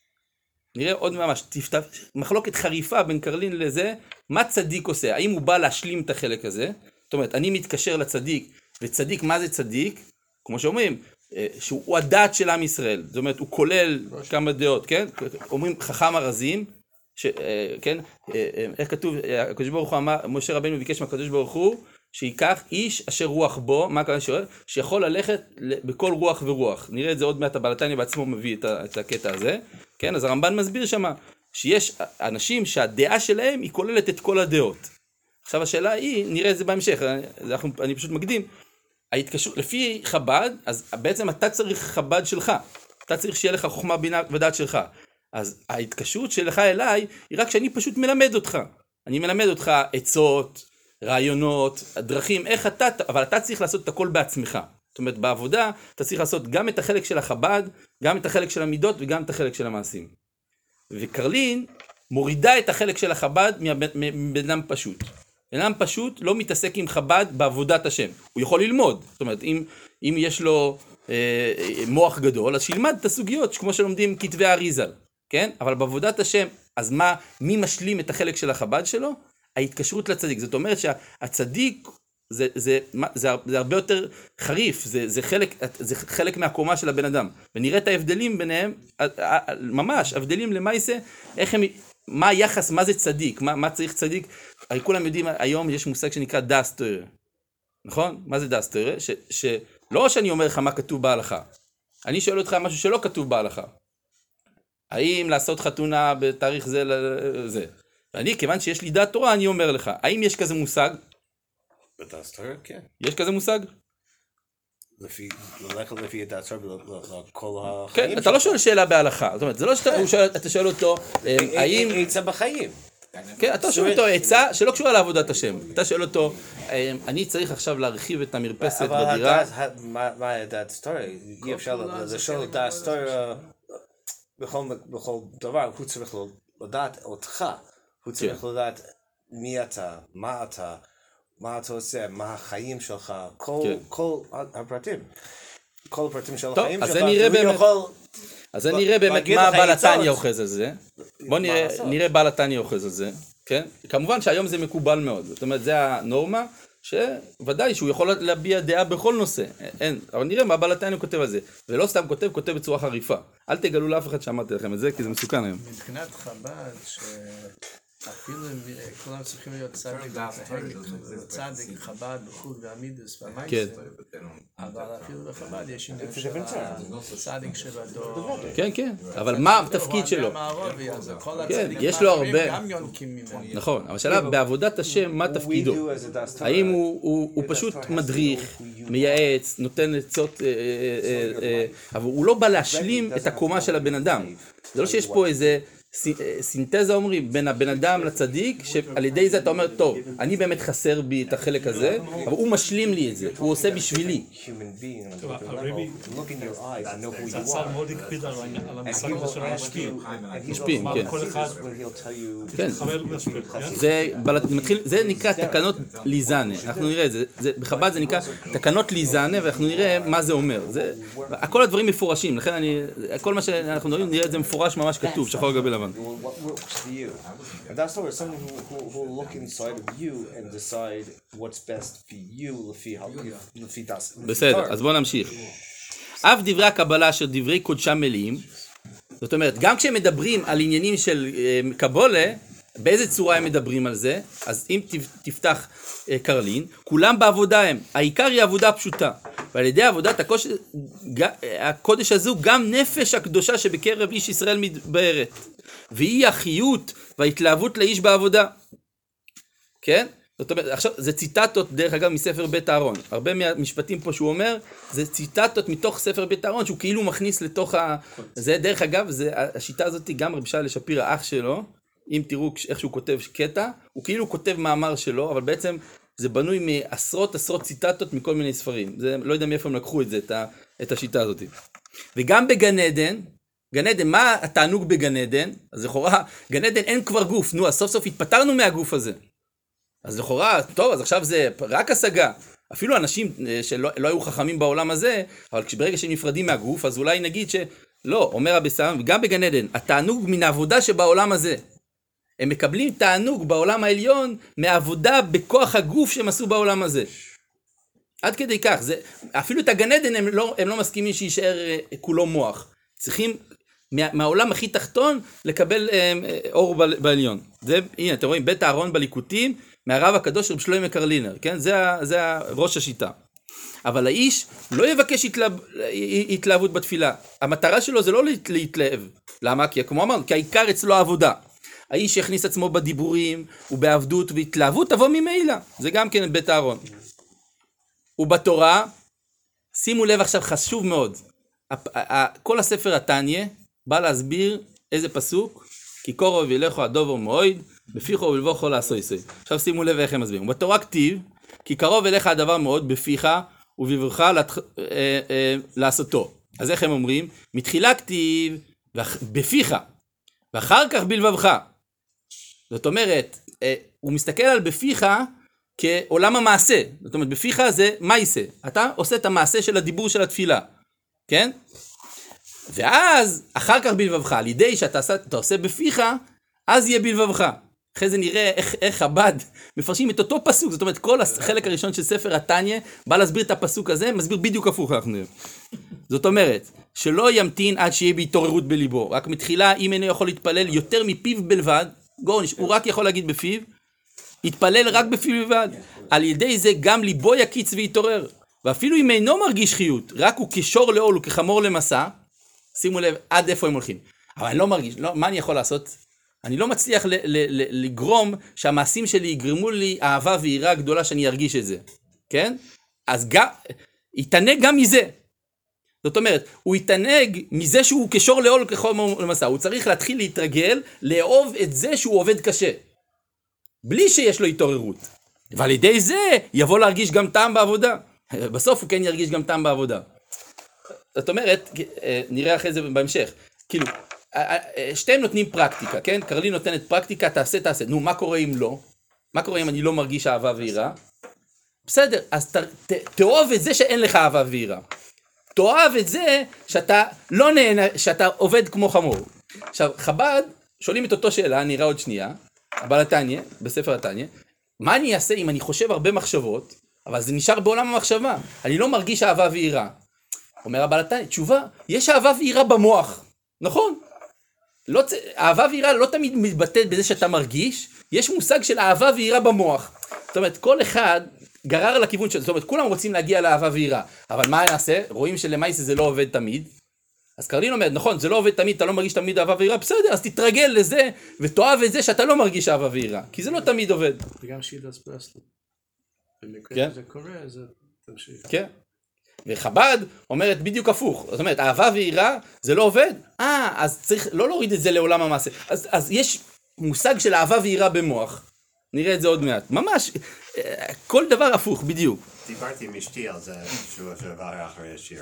נראה עוד ממש, תפתח, מחלוקת חריפה בין קרלין לזה, מה צדיק עושה? האם הוא בא להשלים את החלק הזה? זאת אומרת, אני מתקשר לצדיק, וצדיק, מה זה צדיק? כמו שאומרים, שהוא הדעת של עם ישראל. זאת אומרת, הוא כולל כמה דעות, כן? אומרים חכם הרזים, ש, כן? איך כתוב, הקדוש ברוך הוא אמר, משה רבנו ביקש מהקדוש ברוך הוא, שיקח איש אשר רוח בו, מה הכוונה שואל? שיכול ללכת בכל רוח ורוח. נראה את זה עוד מעט, הבעל התניא בעצמו מביא את הקטע הזה. כן, אז הרמב"ן מסביר שמה, שיש אנשים שהדעה שלהם היא כוללת את כל הדעות. עכשיו השאלה היא, נראה את זה בהמשך, אני, אני פשוט מקדים, ההתקשרות, לפי חב"ד, אז בעצם אתה צריך חב"ד שלך, אתה צריך שיהיה לך חוכמה בינה ודעת שלך. אז ההתקשרות שלך אליי, היא רק שאני פשוט מלמד אותך. אני מלמד אותך עצות, רעיונות, דרכים, איך אתה, אבל אתה צריך לעשות את הכל בעצמך. זאת אומרת, בעבודה אתה צריך לעשות גם את החלק של החב"ד, גם את החלק של המידות וגם את החלק של המעשים. וקרלין מורידה את החלק של החב"ד מבן אדם פשוט. בן אדם פשוט לא מתעסק עם חב"ד בעבודת השם. הוא יכול ללמוד. זאת אומרת, אם, אם יש לו אה, מוח גדול, אז שילמד את הסוגיות, כמו שלומדים כתבי האריז"ל. כן? אבל בעבודת השם, אז מה, מי משלים את החלק של החב"ד שלו? ההתקשרות לצדיק. זאת אומרת שהצדיק זה, זה, זה, זה הרבה יותר חריף, זה, זה, חלק, זה חלק מהקומה של הבן אדם. ונראה את ההבדלים ביניהם, ממש, הבדלים למעשה, איך הם, מה היחס, מה זה צדיק, מה, מה צריך צדיק. הרי כולם יודעים, היום יש מושג שנקרא דאס תורה. נכון? מה זה דאס תורה? ש, שלא שאני אומר לך מה כתוב בהלכה. אני שואל אותך משהו שלא כתוב בהלכה. האם לעשות חתונה בתאריך זה לזה? ואני, כיוון שיש לי דעת תורה, אני אומר לך, האם יש כזה מושג? בדעת תורה, כן. יש כזה מושג? לפי, ללכת לפי הדעת תורה לכל החיים. כן, אתה לא שואל שאלה בהלכה. זאת אומרת, זה לא שאתה שואל אותו, האם... עצה בחיים. כן, אתה שואל אותו עצה שלא קשורה לעבודת השם. אתה שואל אותו, אני צריך עכשיו להרחיב את המרפסת בדירה. אבל מה הדעת תורה? אי אפשר לשאול דעת תורה בכל דבר, הוא צריך לדעת אותך. הוא צריך לדעת מי אתה, מה אתה, מה אתה עושה, מה החיים שלך, כל הפרטים. כל הפרטים של החיים שלך, הוא יכול... אז אני אראה באמת מה בעל התניא אוחז על זה. בוא נראה בעל התניא אוחז על זה. כמובן שהיום זה מקובל מאוד. זאת אומרת, זה הנורמה שוודאי שהוא יכול להביע דעה בכל נושא. אין, אבל נראה מה בעל התניא כותב על זה. ולא סתם כותב, כותב בצורה חריפה. אל תגלו לאף אחד שאמרתי לכם את זה, כי זה מסוכן היום. מבחינת חב"ד, שאפילו כולם צריכים להיות צדיק, צדיק, חב"ד, בחוג ועמידוס והמייסר, אבל אפילו בחב"ד יש עניין של הצדיק שבדור. כן, כן, אבל מה התפקיד שלו? כן, יש לו הרבה... נכון, אבל שאלה, בעבודת השם, מה תפקידו? האם הוא פשוט מדריך, מייעץ, נותן עצות, אבל הוא לא בא להשלים את הקומה של הבן אדם. זה לא שיש פה איזה... סינתזה אומרים בין הבן אדם לצדיק, שעל ידי זה אתה אומר, טוב, אני באמת חסר בי את החלק הזה, אבל הוא משלים לי את זה, הוא עושה בשבילי. צצ"ל מאוד הקפיד על המשחק הזה של המשפיעים. משפיעים, כן. כל אחד מתחבר למשפיעים. זה נקרא תקנות ליזנה, אנחנו נראה את זה, בחב"ד זה נקרא תקנות ליזנה, ואנחנו נראה מה זה אומר. כל הדברים מפורשים, לכן כל מה שאנחנו נראה, נראה את זה מפורש ממש כתוב, שחור גבי לבן. What works for you. And that's why someone who, who, who will look inside of you and decide what's best for you, לפי, לפי דס. בסדר, אז בואו נמשיך. אף דברי הקבלה אשר דברי קודשם מלאים, זאת אומרת, גם כשהם מדברים על עניינים של קבולה, באיזה צורה הם מדברים על זה, אז אם תפתח קרלין, כולם בעבודה הם. העיקר היא עבודה פשוטה. ועל ידי עבודת הקודש, הקודש הזו, גם נפש הקדושה שבקרב איש ישראל מתבהרת. והיא החיות וההתלהבות לאיש בעבודה. כן? זאת אומרת, עכשיו, זה ציטטות, דרך אגב, מספר בית אהרון. הרבה מהמשפטים פה שהוא אומר, זה ציטטות מתוך ספר בית אהרון, שהוא כאילו מכניס לתוך ה... זה, דרך אגב, זה, השיטה הזאת, גם רבי שאול שפירא, האח שלו, אם תראו איך שהוא כותב קטע, הוא כאילו כותב מאמר שלו, אבל בעצם זה בנוי מעשרות עשרות ציטטות מכל מיני ספרים. זה, לא יודע מאיפה הם לקחו את זה, את, ה, את השיטה הזאת. וגם בגן עדן, גן עדן, מה התענוג בגן עדן? אז לכאורה, גן עדן אין כבר גוף, נו, אז סוף סוף התפטרנו מהגוף הזה. אז לכאורה, טוב, אז עכשיו זה רק השגה. אפילו אנשים שלא לא היו חכמים בעולם הזה, אבל ברגע שהם נפרדים מהגוף, אז אולי נגיד שלא, אומר רבי סלמן, וגם בגן עדן, התענוג מן העבודה שבעולם הזה. הם מקבלים תענוג בעולם העליון מהעבודה בכוח הגוף שהם עשו בעולם הזה. עד כדי כך, זה, אפילו את הגן עדן הם לא, הם לא מסכימים שישאר כולו מוח. צריכים מה, מהעולם הכי תחתון לקבל הם, אור בעליון. זה, הנה, אתם רואים, בית אהרון בליקוטים, מהרב הקדוש רב שלמה קרלינר, כן? זה, זה ראש השיטה. אבל האיש לא יבקש התלהב, התלהבות בתפילה. המטרה שלו זה לא להתלהב. למה? כי כמו אמרנו, כי העיקר אצלו העבודה. האיש יכניס עצמו בדיבורים, ובעבדות והתלהבות תבוא ממילא. זה גם כן את בית אהרון. ובתורה, שימו לב עכשיו חשוב מאוד, כל הספר התניא בא להסביר איזה פסוק, כי קורא וילכו הדובר מועד, בפיך ובלבוכו לעשויסוי. עכשיו שימו לב איך הם מסבירים. בתורה כתיב, כי קרוב אליך הדבר מאוד, בפיך ובברך לעשותו. אז איך הם אומרים? מתחילה כתיב, בפיך, ואחר כך בלבבך. זאת אומרת, הוא מסתכל על בפיך כעולם המעשה. זאת אומרת, בפיך זה מייסה. אתה עושה את המעשה של הדיבור של התפילה. כן? ואז, אחר כך בלבבך, על ידי שאתה עושה, אתה עושה בפיך, אז יהיה בלבבך. אחרי זה נראה איך, איך חב"ד מפרשים את אותו פסוק, זאת אומרת, כל החלק הראשון של ספר התניא, בא להסביר את הפסוק הזה, מסביר בדיוק הפוך אנחנו נראה. זאת אומרת, שלא ימתין עד שיהיה בהתעוררות בליבו, רק מתחילה, אם אינו יכול להתפלל יותר מפיו בלבד, גורניש, הוא רק יכול להגיד בפיו, יתפלל רק בפיו בלבד, על ידי זה גם ליבו יקיץ ויתעורר, ואפילו אם אינו מרגיש חיות, רק הוא כשור לעול וכחמור למסע, שימו לב עד איפה הם הולכים, אבל אני לא מרגיש, לא, מה אני יכול לעשות? אני לא מצליח ל- ל- ל- לגרום שהמעשים שלי יגרמו לי אהבה ויראה גדולה שאני ארגיש את זה, כן? אז גם, יתענג גם מזה. זאת אומרת, הוא יתענג מזה שהוא כשור לעול וכחמור למסע, הוא צריך להתחיל להתרגל, לאהוב את זה שהוא עובד קשה, בלי שיש לו התעוררות. ועל ידי זה יבוא להרגיש גם טעם בעבודה. בסוף הוא כן ירגיש גם טעם בעבודה. זאת אומרת, נראה אחרי זה בהמשך, כאילו, שתיהם נותנים פרקטיקה, כן? קרלין נותנת פרקטיקה, תעשה, תעשה. נו, מה קורה אם לא? מה קורה אם אני לא מרגיש אהבה ויראה? בסדר, אז ת, ת, תאהב את זה שאין לך אהבה ויראה. תאהב את זה שאתה לא נהנה, שאתה עובד כמו חמור. עכשיו, חב"ד, שואלים את אותו שאלה, נראה עוד שנייה, אבל התניא, בספר התניא, מה אני אעשה אם אני חושב הרבה מחשבות, אבל זה נשאר בעולם המחשבה, אני לא מרגיש אהבה ויראה. אומר הבעל התניא, תשובה, יש אהבה ויראה במוח, נכון? לא, אהבה ויראה לא תמיד מתבטאת בזה שאתה מרגיש, יש מושג של אהבה ויראה במוח. זאת אומרת, כל אחד גרר לכיוון של, זאת אומרת, כולם רוצים להגיע לאהבה ויראה, אבל מה נעשה? רואים שלמעשה זה לא עובד תמיד. אז קרלין אומרת, נכון, זה לא עובד תמיד, אתה לא מרגיש תמיד אהבה ויראה, בסדר, אז תתרגל לזה, ותאהב את זה שאתה לא מרגיש אהבה ויראה, כי זה לא תמיד עובד. וגם שידס פרסלו. במקרה כן. שזה קורה, זה תמשיך. כן. וחב"ד אומרת בדיוק הפוך, זאת אומרת, אהבה ויראה זה לא עובד, אה, אז צריך לא להוריד את זה לעולם המעשה, אז, אז יש מושג של אהבה ויראה במוח, נראה את זה עוד מעט, ממש, כל דבר הפוך, בדיוק. דיברתי עם אשתי על זה שהוא עבר אחרי השיר,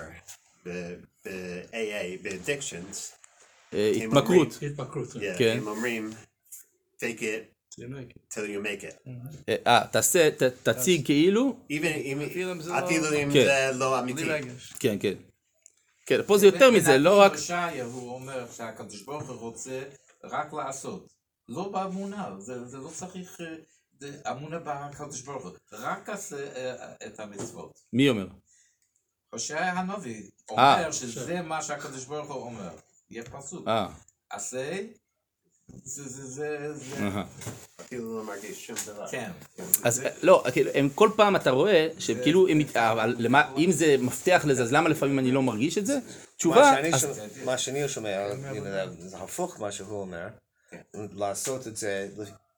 ב-A A, ב-addictions, התמכרות. התמכרות. כן. הם אומרים, take it till you make it. אה, תעשה, תציג כאילו. אפילו אם זה לא אמיתי. כן, כן. כן, פה זה יותר מזה, לא רק... בשעיה הוא אומר שהקדוש ברוך הוא רוצה רק לעשות. לא באמונה, זה לא צריך... אמונה בקדוש ברוך הוא. רק עשה את המצוות. מי אומר? הושע הנביא אומר שזה מה שהקדוש ברוך הוא אומר. יהיה פסוק. עשה... זה, זה, זה, זה... אפילו לא מרגיש שום דבר. כן. אז לא, הם כל פעם אתה רואה שכאילו, אם זה מפתח לזה, אז למה לפעמים אני לא מרגיש את זה? תשובה... מה שאני שומע, זה הפוך מה שהוא אומר, לעשות את זה,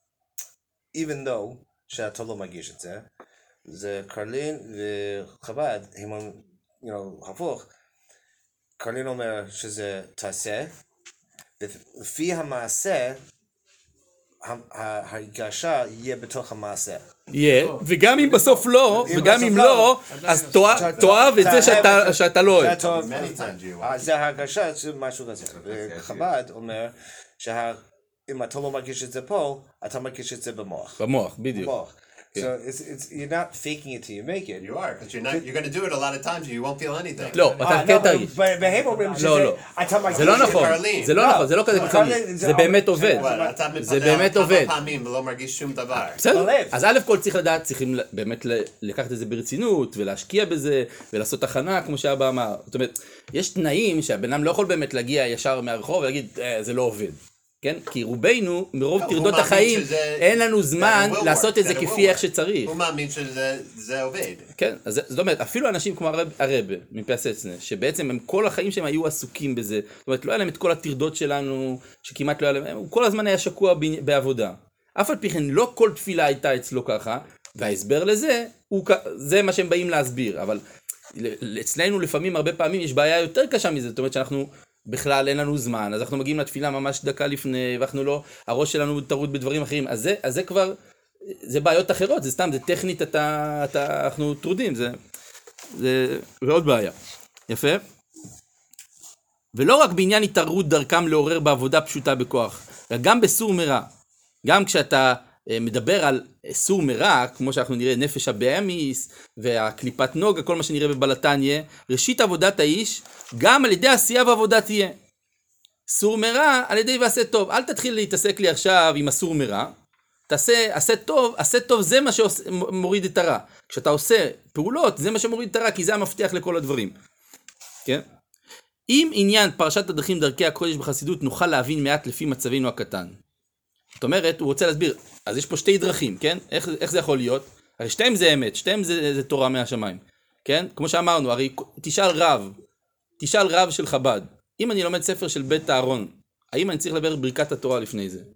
even though שאתה לא מרגיש את זה, זה קרלין וחב"ד, הם הפוך, קרלין אומר שזה תעשה, לפי המעשה, ההרגשה יהיה בתוך המעשה. יהיה, וגם אם בסוף לא, וגם אם לא, אז תאהב את זה שאתה לא אוהב. זה ההרגשה, זה משהו כזה. וחב"ד אומר, שאם אתה לא מרגיש את זה פה, אתה מרגיש את זה במוח. במוח, בדיוק. So it's, it's, you're not faking it till you make it. You are, because you're not, you're going to do it a lot of times and you won't feel anything. לא, אתה כן תרגיש. לא, לא. זה לא נכון, זה לא נכון, זה לא כזה קצמי. זה באמת עובד. זה באמת עובד. כמה פעמים ולא מרגיש שום דבר. בסדר. אז א' כל צריך לדעת, צריכים באמת לקחת את זה ברצינות ולהשקיע בזה ולעשות הכנה, כמו שאבא אמר. זאת אומרת, יש תנאים שהבן אדם לא יכול באמת להגיע ישר מהרחוב ולהגיד, זה לא עובד. כן? כי רובנו, מרוב טרדות החיים, אין לנו זמן לעשות את זה כפי איך שצריך. הוא מאמין שזה עובד. כן, אז זאת אומרת, אפילו אנשים כמו הרבה, מפסצנה, שבעצם הם כל החיים שהם היו עסוקים בזה, זאת אומרת, לא היה להם את כל הטרדות שלנו, שכמעט לא היה להם, הוא כל הזמן היה שקוע בעבודה. אף על פי כן, לא כל תפילה הייתה אצלו ככה, וההסבר לזה, זה מה שהם באים להסביר, אבל אצלנו לפעמים, הרבה פעמים, יש בעיה יותר קשה מזה, זאת אומרת שאנחנו בכלל אין לנו זמן, אז אנחנו מגיעים לתפילה ממש דקה לפני, ואנחנו לא, הראש שלנו טרוד בדברים אחרים, אז זה, אז זה כבר, זה בעיות אחרות, זה סתם, זה טכנית, אתה, אתה, אנחנו טרודים, זה, זה, זה עוד בעיה. יפה? ולא רק בעניין התעררות דרכם לעורר בעבודה פשוטה בכוח, אלא גם בסור מרע. גם כשאתה מדבר על סור מרע, כמו שאנחנו נראה נפש הבאמיס, והקליפת נוגה, כל מה שנראה בבלתניה, ראשית עבודת האיש, גם על ידי עשייה ועבודה תהיה. סור מרע על ידי ועשה טוב. אל תתחיל להתעסק לי עכשיו עם הסור מרע, תעשה, עשה טוב, עשה טוב זה מה שמוריד את הרע. כשאתה עושה פעולות, זה מה שמוריד את הרע, כי זה המפתח לכל הדברים. כן? אם עניין פרשת הדרכים דרכי הקודש בחסידות, נוכל להבין מעט לפי מצבנו הקטן. זאת אומרת, הוא רוצה להסביר, אז יש פה שתי דרכים, כן? איך, איך זה יכול להיות? הרי שתיים זה אמת, שתיים זה, זה תורה מהשמיים. כן? כמו שאמרנו, הרי תשאל רב, תשאל רב של חב"ד, אם אני לומד ספר של בית הארון, האם אני צריך לדבר ברכת התורה לפני זה?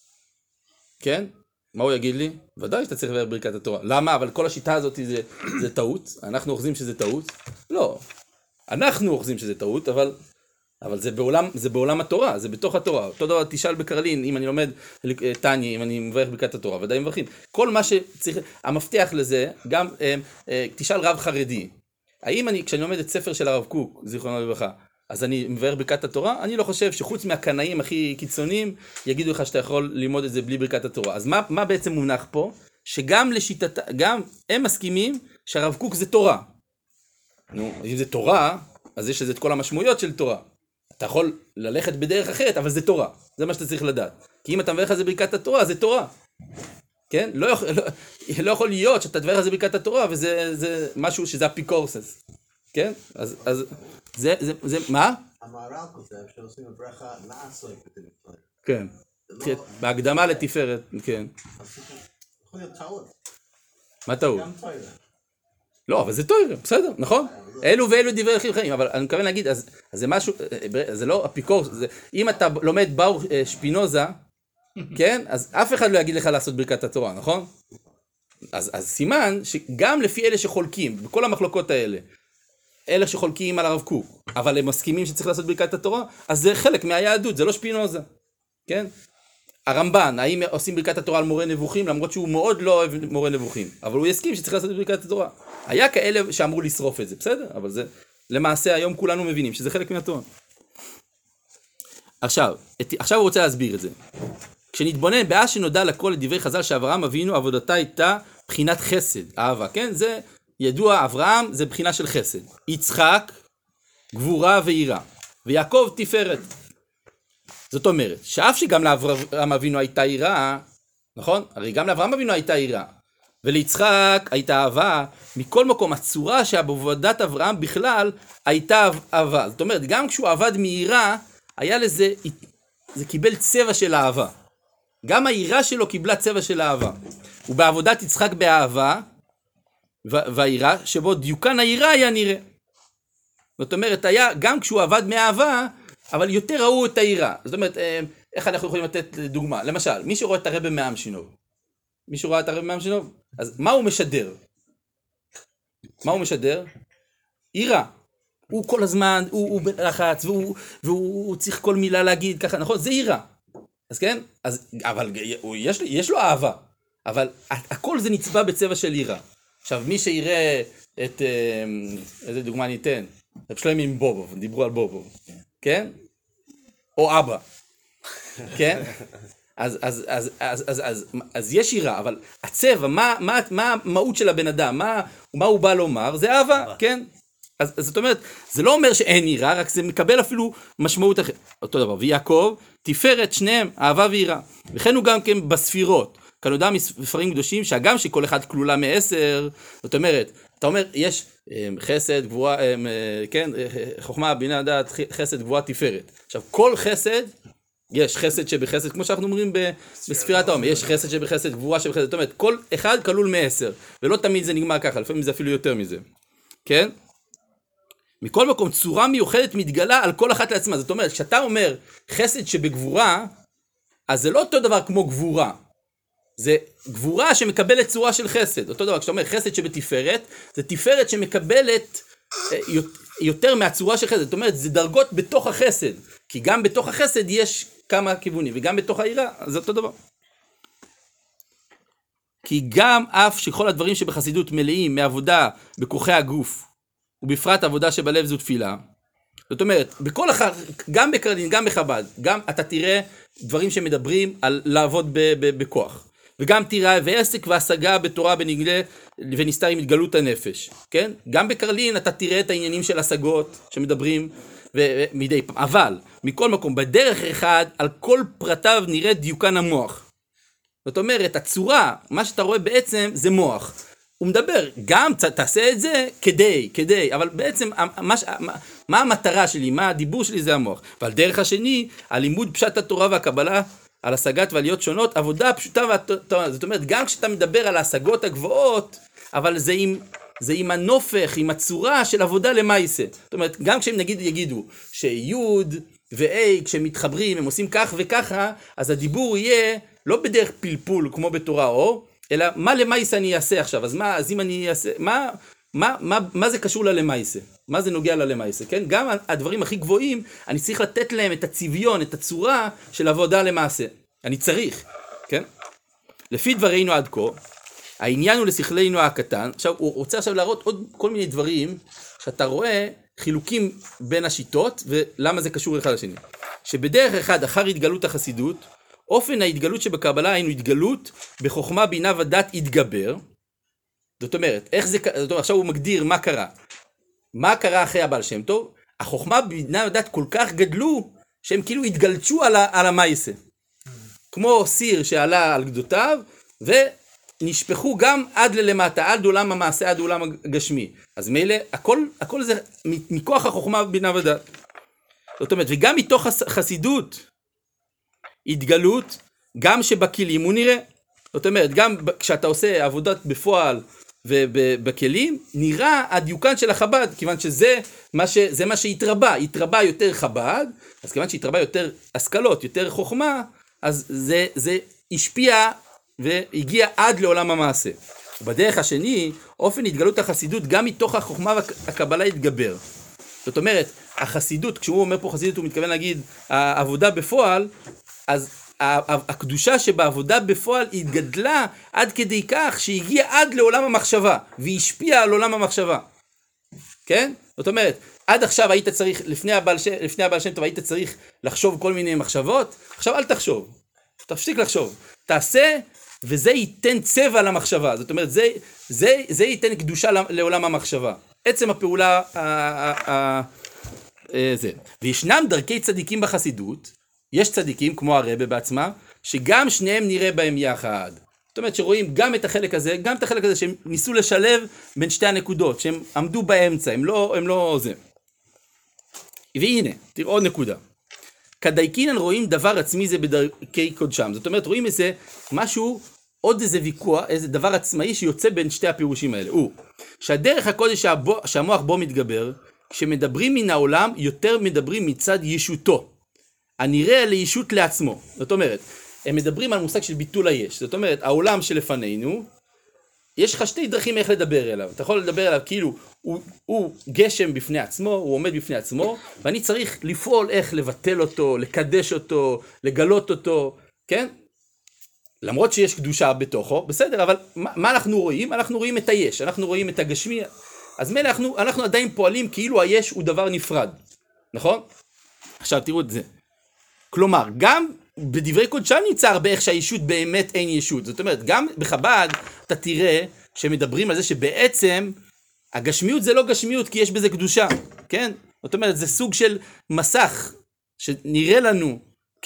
כן? מה הוא יגיד לי? ודאי שאתה צריך לדבר ברכת התורה. למה? אבל כל השיטה הזאת זה, זה טעות. אנחנו אוחזים שזה טעות. לא. אנחנו אוחזים שזה טעות, אבל, אבל זה בעולם, זה בעולם התורה, זה בתוך התורה. אותו דבר תשאל בקרלין, אם אני לומד טניה, אם אני מברך ברכת התורה, ודאי מברכים. כל מה שצריך, המפתח לזה, גם תשאל רב חרדי. האם אני, כשאני לומד את ספר של הרב קוק, זיכרונו לברכה, אז אני מברך ברכת התורה? אני לא חושב שחוץ מהקנאים הכי קיצוניים, יגידו לך שאתה יכול ללמוד את זה בלי ברכת התורה. אז מה, מה בעצם מונח פה? שגם לשיטת, גם הם מסכימים שהרב קוק זה תורה. נו, אם זה תורה, אז יש את כל המשמעויות של תורה. אתה יכול ללכת בדרך אחרת, אבל זה תורה. זה מה שאתה צריך לדעת. כי אם אתה מברך על זה ברכת התורה, זה תורה. כן? לא יכול, לא, לא יכול להיות שאתה תברך על זה ברכת התורה, וזה זה משהו שזה אפיקורסס. כן? אז, אז זה, זה, זה, מה? המהר"ל כותב שעושים הברכה נעשוי בתפארת. כן. בהקדמה לתפארת, כן. יכול להיות טעות. מה טעות? גם טועה. לא, אבל זה טועה, בסדר, נכון? אלו ואלו דברי חיים חיים, אבל אני מתכוון להגיד, אז זה משהו, זה לא אפיקורס, אם אתה לומד ברוך שפינוזה, כן? אז אף אחד לא יגיד לך לעשות ברכת התורה, נכון? אז, אז סימן שגם לפי אלה שחולקים, בכל המחלוקות האלה, אלה שחולקים על הרב קוק, אבל הם מסכימים שצריך לעשות ברכת התורה, אז זה חלק מהיהדות, זה לא שפינוזה, כן? הרמב"ן, האם עושים ברכת התורה על מורה נבוכים, למרות שהוא מאוד לא אוהב מורה נבוכים, אבל הוא יסכים שצריך לעשות ברכת התורה. היה כאלה שאמרו לשרוף את זה, בסדר? אבל זה, למעשה היום כולנו מבינים שזה חלק מהתורה. עכשיו, את, עכשיו הוא רוצה להסביר את זה. כשנתבונן, באז שנודע לכל לדברי חז"ל שאברהם אבינו, עבודתה הייתה בחינת חסד, אהבה, כן? זה ידוע, אברהם זה בחינה של חסד. יצחק, גבורה ויראה. ויעקב תפארת. זאת אומרת, שאף שגם לאברהם אבינו הייתה יראה, נכון? הרי גם לאברהם אבינו הייתה יראה. וליצחק הייתה אהבה, מכל מקום הצורה שבעבודת אברהם בכלל הייתה אהבה. זאת אומרת, גם כשהוא עבד מיראה, היה לזה, זה קיבל צבע של אהבה. גם היראה שלו קיבלה צבע של אהבה. ובעבודת יצחק באהבה, והיראה, שבו דיוקן היראה היה נראה. זאת אומרת, היה, גם כשהוא עבד מאהבה, אבל יותר ראו את היראה. זאת אומרת, איך אנחנו יכולים לתת דוגמה? למשל, מי שרואה את הרבי מאמשינוב, מי שרואה את הרבי מאמשינוב, אז מה הוא משדר? מה הוא משדר? יראה. הוא כל הזמן, הוא, הוא בלחץ, והוא, והוא צריך כל מילה להגיד ככה, נכון? זה יראה. אז כן? אז, אבל יש, יש לו אהבה, אבל הכל זה נצבע בצבע של יראה. עכשיו, מי שיראה את, איזה דוגמה ניתן? רב שלמה עם בובוב, דיברו על בובוב, כן? או אבא, כן? אז, אז, אז, אז, אז, אז, אז יש יראה, אבל הצבע, מה, מה, מה המהות של הבן אדם, מה, מה הוא בא לומר, זה אהבה, כן? אז, אז זאת אומרת, זה לא אומר שאין יראה, רק זה מקבל אפילו משמעות אחרת. אותו דבר, ויעקב, תפארת שניהם, אהבה ויראה. וכן הוא גם כן בספירות, כאן יודע מספרים קדושים, שהגם שכל אחד כלולה מעשר, זאת אומרת, אתה אומר, יש חסד, גבורה, כן, חוכמה, בינה, דעת, חסד, גבורה, תפארת. עכשיו, כל חסד, יש חסד שבחסד, כמו שאנחנו אומרים בספירת העומר, יש חסד שבחסד, גבורה שבחסד, זאת אומרת, כל אחד כלול מעשר, ולא תמיד זה נגמר ככה, לפעמים זה אפילו יותר מזה, כן? מכל מקום, צורה מיוחדת מתגלה על כל אחת לעצמה, זאת אומרת, כשאתה אומר חסד שבגבורה, אז זה לא אותו דבר כמו גבורה, זה גבורה שמקבלת צורה של חסד, אותו דבר, כשאתה אומר חסד שבתפארת, זה תפארת שמקבלת יותר מהצורה של חסד, זאת אומרת, זה דרגות בתוך החסד, כי גם בתוך החסד יש כמה כיוונים, וגם בתוך היראה, זה אותו דבר. כי גם אף שכל הדברים שבחסידות מלאים מעבודה בכוחי הגוף, ובפרט עבודה שבלב זו תפילה, זאת אומרת, בכל אחר, גם בקרלין, גם בחב"ד, גם אתה תראה דברים שמדברים על לעבוד ב- ב- בכוח. וגם תראה ועסק והשגה בתורה בנגלה ונסתר עם התגלות הנפש, כן? גם בקרלין אתה תראה את העניינים של השגות שמדברים מדי פעם, אבל מכל מקום, בדרך אחד, על כל פרטיו נראה דיוקן המוח. זאת אומרת, הצורה, מה שאתה רואה בעצם זה מוח. הוא מדבר, גם תעשה את זה כדי, כדי, אבל בעצם, מה, מה, מה המטרה שלי, מה הדיבור שלי זה המוח. ועל דרך השני, הלימוד פשט התורה והקבלה, על השגת ועליות שונות, עבודה פשוטה והתורה. זאת אומרת, גם כשאתה מדבר על ההשגות הגבוהות, אבל זה עם, זה עם הנופך, עם הצורה של עבודה למעשה. זאת אומרת, גם כשהם נגיד יגידו, שיוד ו-A, כשהם מתחברים, הם עושים כך וככה, אז הדיבור יהיה לא בדרך פלפול כמו בתורה אור, אלא מה למעשה אני אעשה עכשיו? אז מה, אז אם אני אעשה, מה, מה, מה, מה זה קשור ללמעשה? מה זה נוגע ללמעשה? כן? גם הדברים הכי גבוהים, אני צריך לתת להם את הצביון, את הצורה של עבודה למעשה. אני צריך, כן? לפי דברינו עד כה, העניין הוא לשכלנו הקטן. עכשיו, הוא רוצה עכשיו להראות עוד כל מיני דברים, שאתה רואה חילוקים בין השיטות, ולמה זה קשור אחד לשני. שבדרך אחד, אחר התגלות החסידות, אופן ההתגלות שבקבלה היינו התגלות בחוכמה בינה ודת התגבר. זאת אומרת, איך זה, זאת אומרת, עכשיו הוא מגדיר מה קרה. מה קרה אחרי הבעל שם טוב? החוכמה בינה ודת כל כך גדלו, שהם כאילו התגלצו על, על המייסה. כמו סיר שעלה על גדותיו, ונשפכו גם עד ללמטה, עד עולם המעשה, עד עולם הגשמי. אז מילא, הכל, הכל זה מכוח החוכמה בינה ודת. זאת אומרת, וגם מתוך החסידות, התגלות, גם שבכלים הוא נראה. זאת אומרת, גם כשאתה עושה עבודת בפועל ובכלים, נראה הדיוקן של החב"ד, כיוון שזה מה, ש, זה מה שהתרבה, התרבה יותר חב"ד, אז כיוון שהתרבה יותר השכלות, יותר חוכמה, אז זה, זה השפיע והגיע עד לעולם המעשה. בדרך השני, אופן התגלות החסידות, גם מתוך החוכמה והקבלה התגבר. זאת אומרת, החסידות, כשהוא אומר פה חסידות, הוא מתכוון להגיד, העבודה בפועל, אז הקדושה שבעבודה בפועל התגדלה עד כדי כך שהגיעה עד לעולם המחשבה, והשפיעה על עולם המחשבה. כן? זאת אומרת, עד עכשיו היית צריך, לפני הבעל שם, לפני הבעל שם טוב, היית צריך לחשוב כל מיני מחשבות, עכשיו אל תחשוב, תפסיק לחשוב, תעשה, וזה ייתן צבע למחשבה. זאת אומרת, זה, זה, זה ייתן קדושה לעולם המחשבה. עצם הפעולה, ה, ה, ה, זה. וישנם דרכי צדיקים בחסידות, יש צדיקים, כמו הרבה בעצמה, שגם שניהם נראה בהם יחד. זאת אומרת שרואים גם את החלק הזה, גם את החלק הזה שהם ניסו לשלב בין שתי הנקודות, שהם עמדו באמצע, הם לא, הם לא זה. והנה, תראו עוד נקודה. כדייקינן רואים דבר עצמי זה בדרכי קודשם. זאת אומרת, רואים איזה משהו, עוד איזה ויכוח, איזה דבר עצמאי שיוצא בין שתי הפירושים האלה. הוא, שהדרך הקודש שהבו, שהמוח בו מתגבר, כשמדברים מן העולם, יותר מדברים מצד ישותו. הנראה לישות לעצמו. זאת אומרת, הם מדברים על מושג של ביטול היש. זאת אומרת, העולם שלפנינו, יש לך שתי דרכים איך לדבר אליו. אתה יכול לדבר אליו כאילו, הוא, הוא גשם בפני עצמו, הוא עומד בפני עצמו, ואני צריך לפעול איך לבטל אותו, לקדש אותו, לגלות אותו, כן? למרות שיש קדושה בתוכו, בסדר, אבל מה, מה אנחנו רואים? אנחנו רואים את היש, אנחנו רואים את הגשמי. אז מילא אנחנו, אנחנו עדיין פועלים כאילו היש הוא דבר נפרד. נכון? עכשיו תראו את זה. כלומר, גם בדברי קודשם נמצא הרבה איך שהישות באמת אין ישות. זאת אומרת, גם בחב"ד אתה תראה שמדברים על זה שבעצם הגשמיות זה לא גשמיות כי יש בזה קדושה, כן? זאת אומרת, זה סוג של מסך שנראה לנו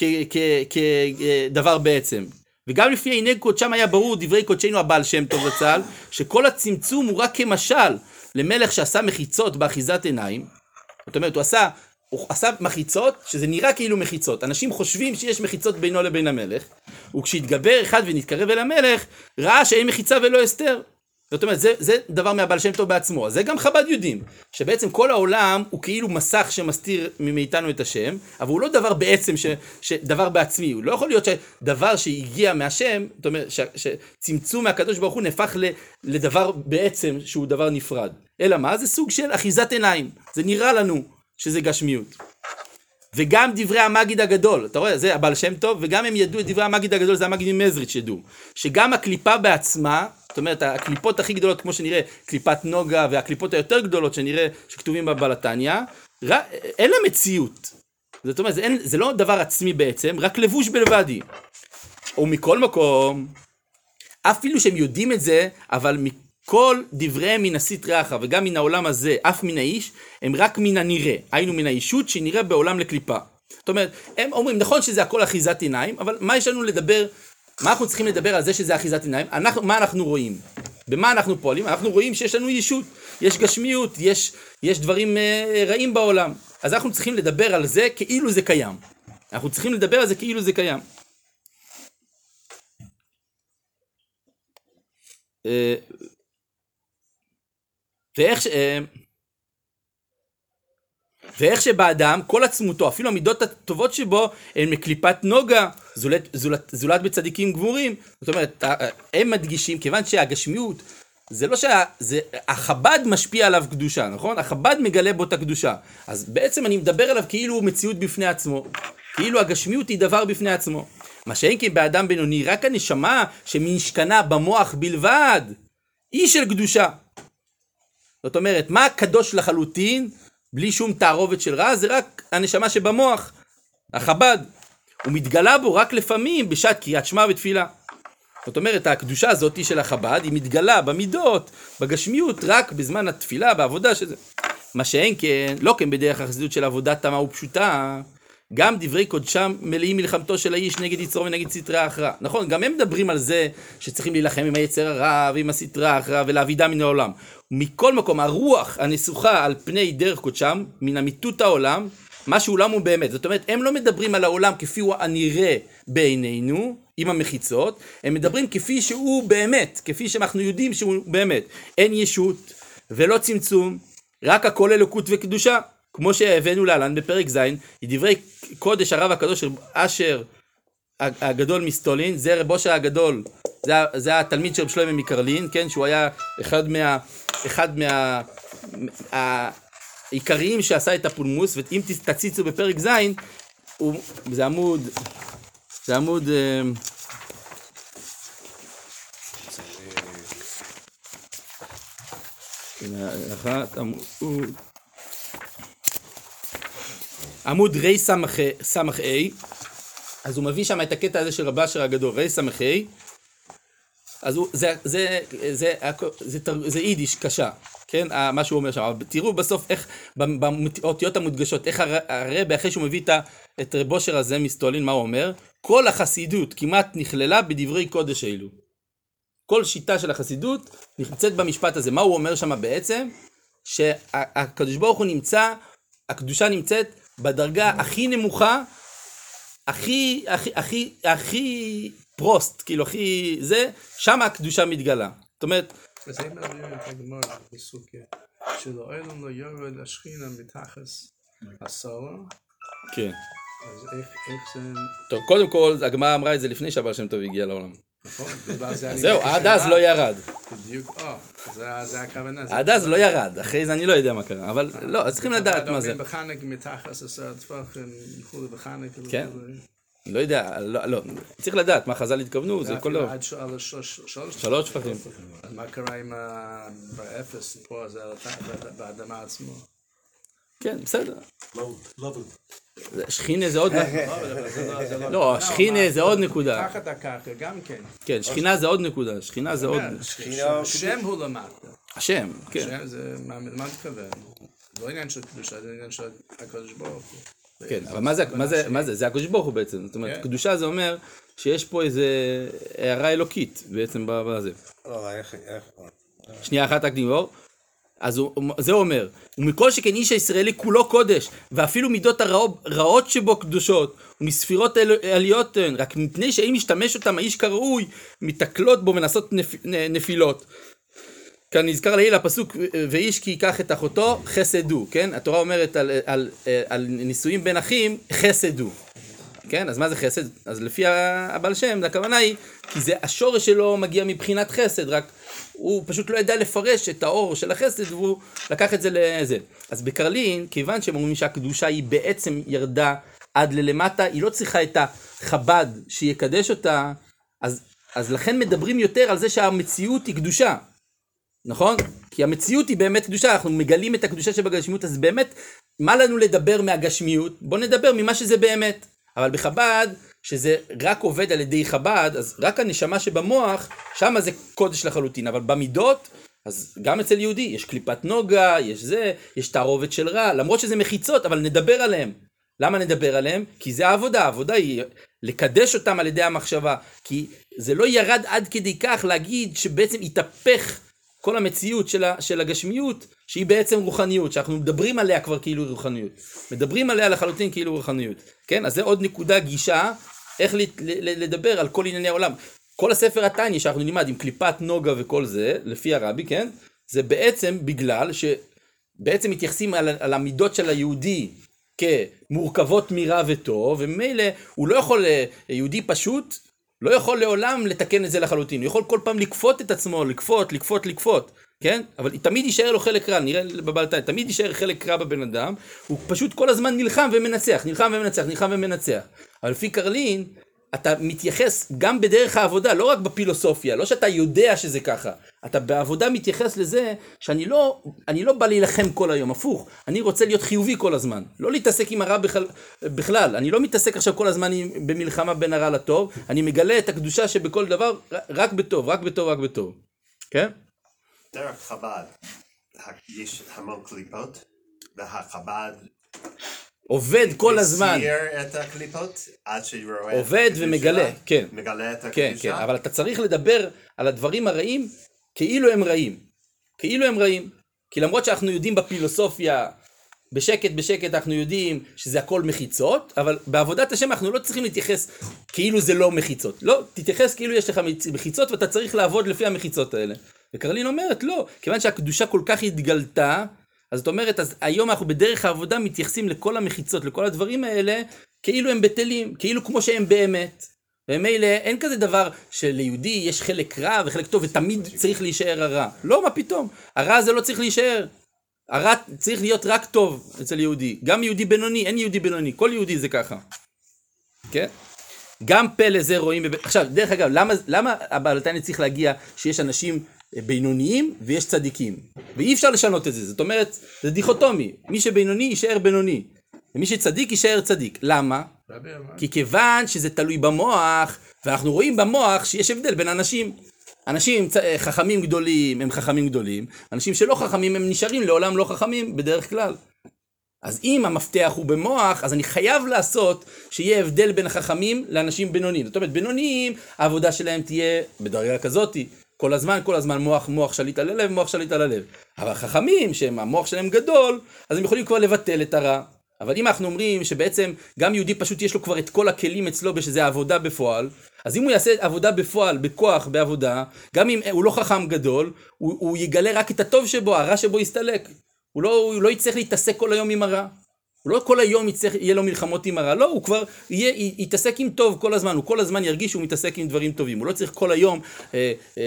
כדבר בעצם. וגם לפי עיני קודשם היה ברור דברי קודשנו הבעל שם טוב וצה"ל, שכל הצמצום הוא רק כמשל למלך שעשה מחיצות באחיזת עיניים. זאת אומרת, הוא עשה... הוא עשה מחיצות, שזה נראה כאילו מחיצות. אנשים חושבים שיש מחיצות בינו לבין המלך, וכשהתגבר אחד ונתקרב אל המלך, ראה שאין מחיצה ולא הסתר. זאת אומרת, זה, זה דבר מהבעל שם טוב בעצמו. אז זה גם חב"ד יודעים, שבעצם כל העולם הוא כאילו מסך שמסתיר מאיתנו את השם, אבל הוא לא דבר בעצם, ש, שדבר בעצמי. הוא לא יכול להיות שדבר שהגיע מהשם, זאת אומרת, ש, שצמצום מהקדוש ברוך הוא נהפך לדבר בעצם שהוא דבר נפרד. אלא מה? זה סוג של אחיזת עיניים. זה נראה לנו שזה גשמיות. וגם דברי המגיד הגדול, אתה רואה, זה הבעל שם טוב, וגם הם ידעו את דברי המגיד הגדול, זה המגיד ממזריץ' ידעו, שגם הקליפה בעצמה, זאת אומרת, הקליפות הכי גדולות, כמו שנראה, קליפת נוגה, והקליפות היותר גדולות שנראה, שכתובים בבעל התניא, אין לה מציאות. זאת אומרת, זה, אין, זה לא דבר עצמי בעצם, רק לבוש בלבדי. ומכל מקום, אפילו שהם יודעים את זה, אבל כל דבריהם מן הסטרא אחרא וגם מן העולם הזה, אף מן האיש, הם רק מן הנראה, היינו מן האישות שנראה בעולם לקליפה. זאת אומרת, הם אומרים, נכון שזה הכל אחיזת עיניים, אבל מה יש לנו לדבר מה אנחנו צריכים לדבר על זה שזה אחיזת עיניים? אנחנו, מה אנחנו רואים? במה אנחנו פועלים? אנחנו רואים שיש לנו ישות, יש גשמיות, יש, יש דברים אה, רעים בעולם. אז אנחנו צריכים לדבר על זה כאילו זה קיים. אנחנו צריכים לדבר על זה כאילו זה קיים. אה, ואיך ש... אה, ואיך שבאדם, כל עצמותו, אפילו המידות הטובות שבו, הן מקליפת נוגה, זולת, זולת, זולת בצדיקים גמורים. זאת אומרת, הם מדגישים, כיוון שהגשמיות, זה לא שה... זה, החב"ד משפיע עליו קדושה, נכון? החב"ד מגלה בו את הקדושה. אז בעצם אני מדבר עליו כאילו הוא מציאות בפני עצמו. כאילו הגשמיות היא דבר בפני עצמו. מה שאין כי באדם בינוני, רק הנשמה שמשכנה במוח בלבד, היא של קדושה. זאת אומרת, מה הקדוש לחלוטין? בלי שום תערובת של רע, זה רק הנשמה שבמוח, החב"ד. הוא מתגלה בו רק לפעמים בשעת קריאת שמע ותפילה. זאת אומרת, הקדושה הזאת של החב"ד, היא מתגלה במידות, בגשמיות, רק בזמן התפילה, בעבודה שזה. מה שאין כן, לא כן בדרך החסידות של עבודה תמה ופשוטה, גם דברי קודשם מלאים מלחמתו של האיש נגד יצרו ונגד סטרה אחרא. נכון, גם הם מדברים על זה שצריכים להילחם עם היצר הרע ועם הסטרה אחרא ולהבידה מן העולם. מכל מקום, הרוח הנסוחה על פני דרך קודשם, מן אמיתות העולם, מה שעולם הוא באמת. זאת אומרת, הם לא מדברים על העולם כפי הוא הנראה בעינינו, עם המחיצות, הם מדברים כפי שהוא באמת, כפי שאנחנו יודעים שהוא באמת. אין ישות ולא צמצום, רק הכל אלוקות וקדושה. כמו שהבאנו להלן בפרק ז', דברי קודש הרב הקדוש אשר הגדול מסטולין, זה רב אושר הגדול, זה, זה התלמיד של רב שלמה מקרלין, כן, שהוא היה אחד מה, אחד מה, העיקריים שעשה את הפולמוס, ואם תציצו בפרק ז', הוא, זה עמוד, זה עמוד, אחת, עמוד, עמוד רי סמך אי, אז הוא מביא שם את הקטע הזה של רב אשר הגדול, רי סמך אי, אז הוא, זה, זה, זה, זה, זה, זה יידיש קשה, כן, מה שהוא אומר שם, אבל תראו בסוף איך, באותיות המודגשות, איך הרב, אחרי שהוא מביא את רב אשר הזה מסטולין, מה הוא אומר? כל החסידות כמעט נכללה בדברי קודש אלו. כל שיטה של החסידות נמצאת במשפט הזה. מה הוא אומר שם בעצם? שהקדוש ברוך הוא נמצא, הקדושה נמצאת בדרגה הכי נמוכה, הכי, הכי, הכי, הכי פרוסט, כאילו הכי זה, שם הקדושה מתגלה. זאת אומרת, אז הם מביאים את הגמרא בסוכה, שלא אלון לא יורד השכינה מתחס הסורה. כן. אז איך, איך זה... טוב, קודם כל, הגמרא אמרה את זה לפני שהבעל שם טוב הגיע לעולם. נכון. זהו, עד אז לא ירד. בדיוק, אה, זה הכוונה. עד אז לא ירד, אחרי זה אני לא יודע מה קרה, אבל לא, אז צריכים לדעת מה זה. בחנק מתחס עשרה טפחים, נחו בחנק. כן. לא יודע, לא, צריך לדעת מה חז"ל התכוונו, זה כל דבר. עד שלוש שפחים. אז מה קרה עם האפס פה, זה באדמה עצמו? כן, בסדר. לא, שכינה זה עוד נקודה. לא, שכינה זה עוד נקודה. תחת הקרקע גם כן. כן, שכינה זה עוד נקודה. שכינה זה עוד... השם הוא למטה. השם, כן. השם זה מה מתכוון. לא עניין של קדושה, זה עניין של הקדוש ברוך הוא. כן, אבל מה זה? זה הקדוש ברוך הוא בעצם. זאת אומרת, קדושה זה אומר שיש פה איזה הערה אלוקית בעצם בזה. שנייה אחת תקדימור. אז זה אומר, ומכל שכן איש הישראלי כולו קודש, ואפילו מידות הרעות שבו קדושות, ומספירות עליות, רק מפני שאם משתמש אותם האיש כראוי, מתקלות בו מנסות נפילות. כאן נזכר לעיל הפסוק, ואיש כי ייקח את אחותו, חסדו, כן? התורה אומרת על, על, על נישואים בין אחים, חסדו. כן? אז מה זה חסד? אז לפי הבעל שם, הכוונה היא, כי זה השורש שלו מגיע מבחינת חסד, רק הוא פשוט לא ידע לפרש את האור של החסד, והוא לקח את זה לזה. אז בקרלין, כיוון שהם אומרים שהקדושה היא בעצם ירדה עד ללמטה, היא לא צריכה את החב"ד שיקדש אותה, אז, אז לכן מדברים יותר על זה שהמציאות היא קדושה. נכון? כי המציאות היא באמת קדושה, אנחנו מגלים את הקדושה שבגשמיות, אז באמת, מה לנו לדבר מהגשמיות? בוא נדבר ממה שזה באמת. אבל בחב"ד, שזה רק עובד על ידי חב"ד, אז רק הנשמה שבמוח, שם זה קודש לחלוטין. אבל במידות, אז גם אצל יהודי, יש קליפת נוגה, יש זה, יש תערובת של רע, למרות שזה מחיצות, אבל נדבר עליהם. למה נדבר עליהם? כי זה העבודה, העבודה היא לקדש אותם על ידי המחשבה, כי זה לא ירד עד כדי כך להגיד שבעצם התהפך כל המציאות של, ה, של הגשמיות, שהיא בעצם רוחניות, שאנחנו מדברים עליה כבר כאילו רוחניות, מדברים עליה לחלוטין כאילו רוחניות, כן? אז זה עוד נקודה גישה, איך לדבר על כל ענייני העולם. כל הספר התניא שאנחנו נלמד עם קליפת נוגה וכל זה, לפי הרבי, כן? זה בעצם בגלל שבעצם מתייחסים על, על המידות של היהודי כמורכבות מרע וטוב, וממילא הוא לא יכול, יהודי פשוט, לא יכול לעולם לתקן את זה לחלוטין, הוא יכול כל פעם לקפות את עצמו, לקפות, לקפות, לקפות, כן? אבל תמיד יישאר לו חלק רע, נראה בבלתיים, תמיד יישאר חלק רע בבן אדם, הוא פשוט כל הזמן נלחם ומנצח, נלחם ומנצח, נלחם ומנצח. אבל לפי קרלין, אתה מתייחס גם בדרך העבודה, לא רק בפילוסופיה, לא שאתה יודע שזה ככה, אתה בעבודה מתייחס לזה שאני לא, אני לא בא להילחם כל היום, הפוך, אני רוצה להיות חיובי כל הזמן, לא להתעסק עם הרע בכלל, בכלל, אני לא מתעסק עכשיו כל הזמן במלחמה בין הרע לטוב, אני מגלה את הקדושה שבכל דבר רק בטוב, רק בטוב, רק בטוב, כן? דרך חב"ד, יש המון קליפות, והחב"ד עובד כל הזמן. מסיר את הקליפות עד שרואה עובד ומגלה, כן. מגלה את כן, הקדושה. כן, אבל אתה צריך לדבר על הדברים הרעים כאילו הם רעים. כאילו הם רעים. כי למרות שאנחנו יודעים בפילוסופיה, בשקט בשקט אנחנו יודעים שזה הכל מחיצות, אבל בעבודת השם אנחנו לא צריכים להתייחס כאילו זה לא מחיצות. לא, תתייחס כאילו יש לך מחיצות ואתה צריך לעבוד לפי המחיצות האלה. וקרלין אומרת, לא, כיוון שהקדושה כל כך התגלתה, אז זאת אומרת, אז היום אנחנו בדרך העבודה מתייחסים לכל המחיצות, לכל הדברים האלה, כאילו הם בטלים, כאילו כמו שהם באמת. ומילא אין כזה דבר שליהודי יש חלק רע וחלק טוב, ותמיד צריך להישאר הרע. לא, מה פתאום? הרע הזה לא צריך להישאר. הרע צריך להיות רק טוב אצל יהודי. גם יהודי בינוני, אין יהודי בינוני, כל יהודי זה ככה. כן? גם פלא זה רואים, בב... עכשיו, דרך אגב, למה, למה הבעלתני צריך להגיע שיש אנשים בינוניים ויש צדיקים? ואי אפשר לשנות את זה, זאת אומרת, זה דיכוטומי, מי שבינוני יישאר בינוני, ומי שצדיק יישאר צדיק. למה? כי כיוון שזה תלוי במוח, ואנחנו רואים במוח שיש הבדל בין אנשים. אנשים חכמים גדולים הם חכמים גדולים, אנשים שלא חכמים הם נשארים לעולם לא חכמים בדרך כלל. אז אם המפתח הוא במוח, אז אני חייב לעשות שיהיה הבדל בין החכמים לאנשים בינוניים. זאת אומרת, בינוניים, העבודה שלהם תהיה בדרגה כזאת, כל הזמן, כל הזמן מוח, מוח שליט על הלב, מוח שליט על הלב. אבל חכמים, שהמוח שלהם גדול, אז הם יכולים כבר לבטל את הרע. אבל אם אנחנו אומרים שבעצם גם יהודי פשוט יש לו כבר את כל הכלים אצלו בשזה העבודה בפועל, אז אם הוא יעשה עבודה בפועל, בכוח, בעבודה, גם אם הוא לא חכם גדול, הוא, הוא יגלה רק את הטוב שבו, הרע שבו יסתלק. הוא לא, הוא לא יצטרך להתעסק כל היום עם הרע. הוא לא כל היום יצטרך, יהיה לו מלחמות עם הרע. לא, הוא כבר יהיה, יתעסק עם טוב כל הזמן. הוא כל הזמן ירגיש שהוא מתעסק עם דברים טובים. הוא לא צריך כל היום אה, אה,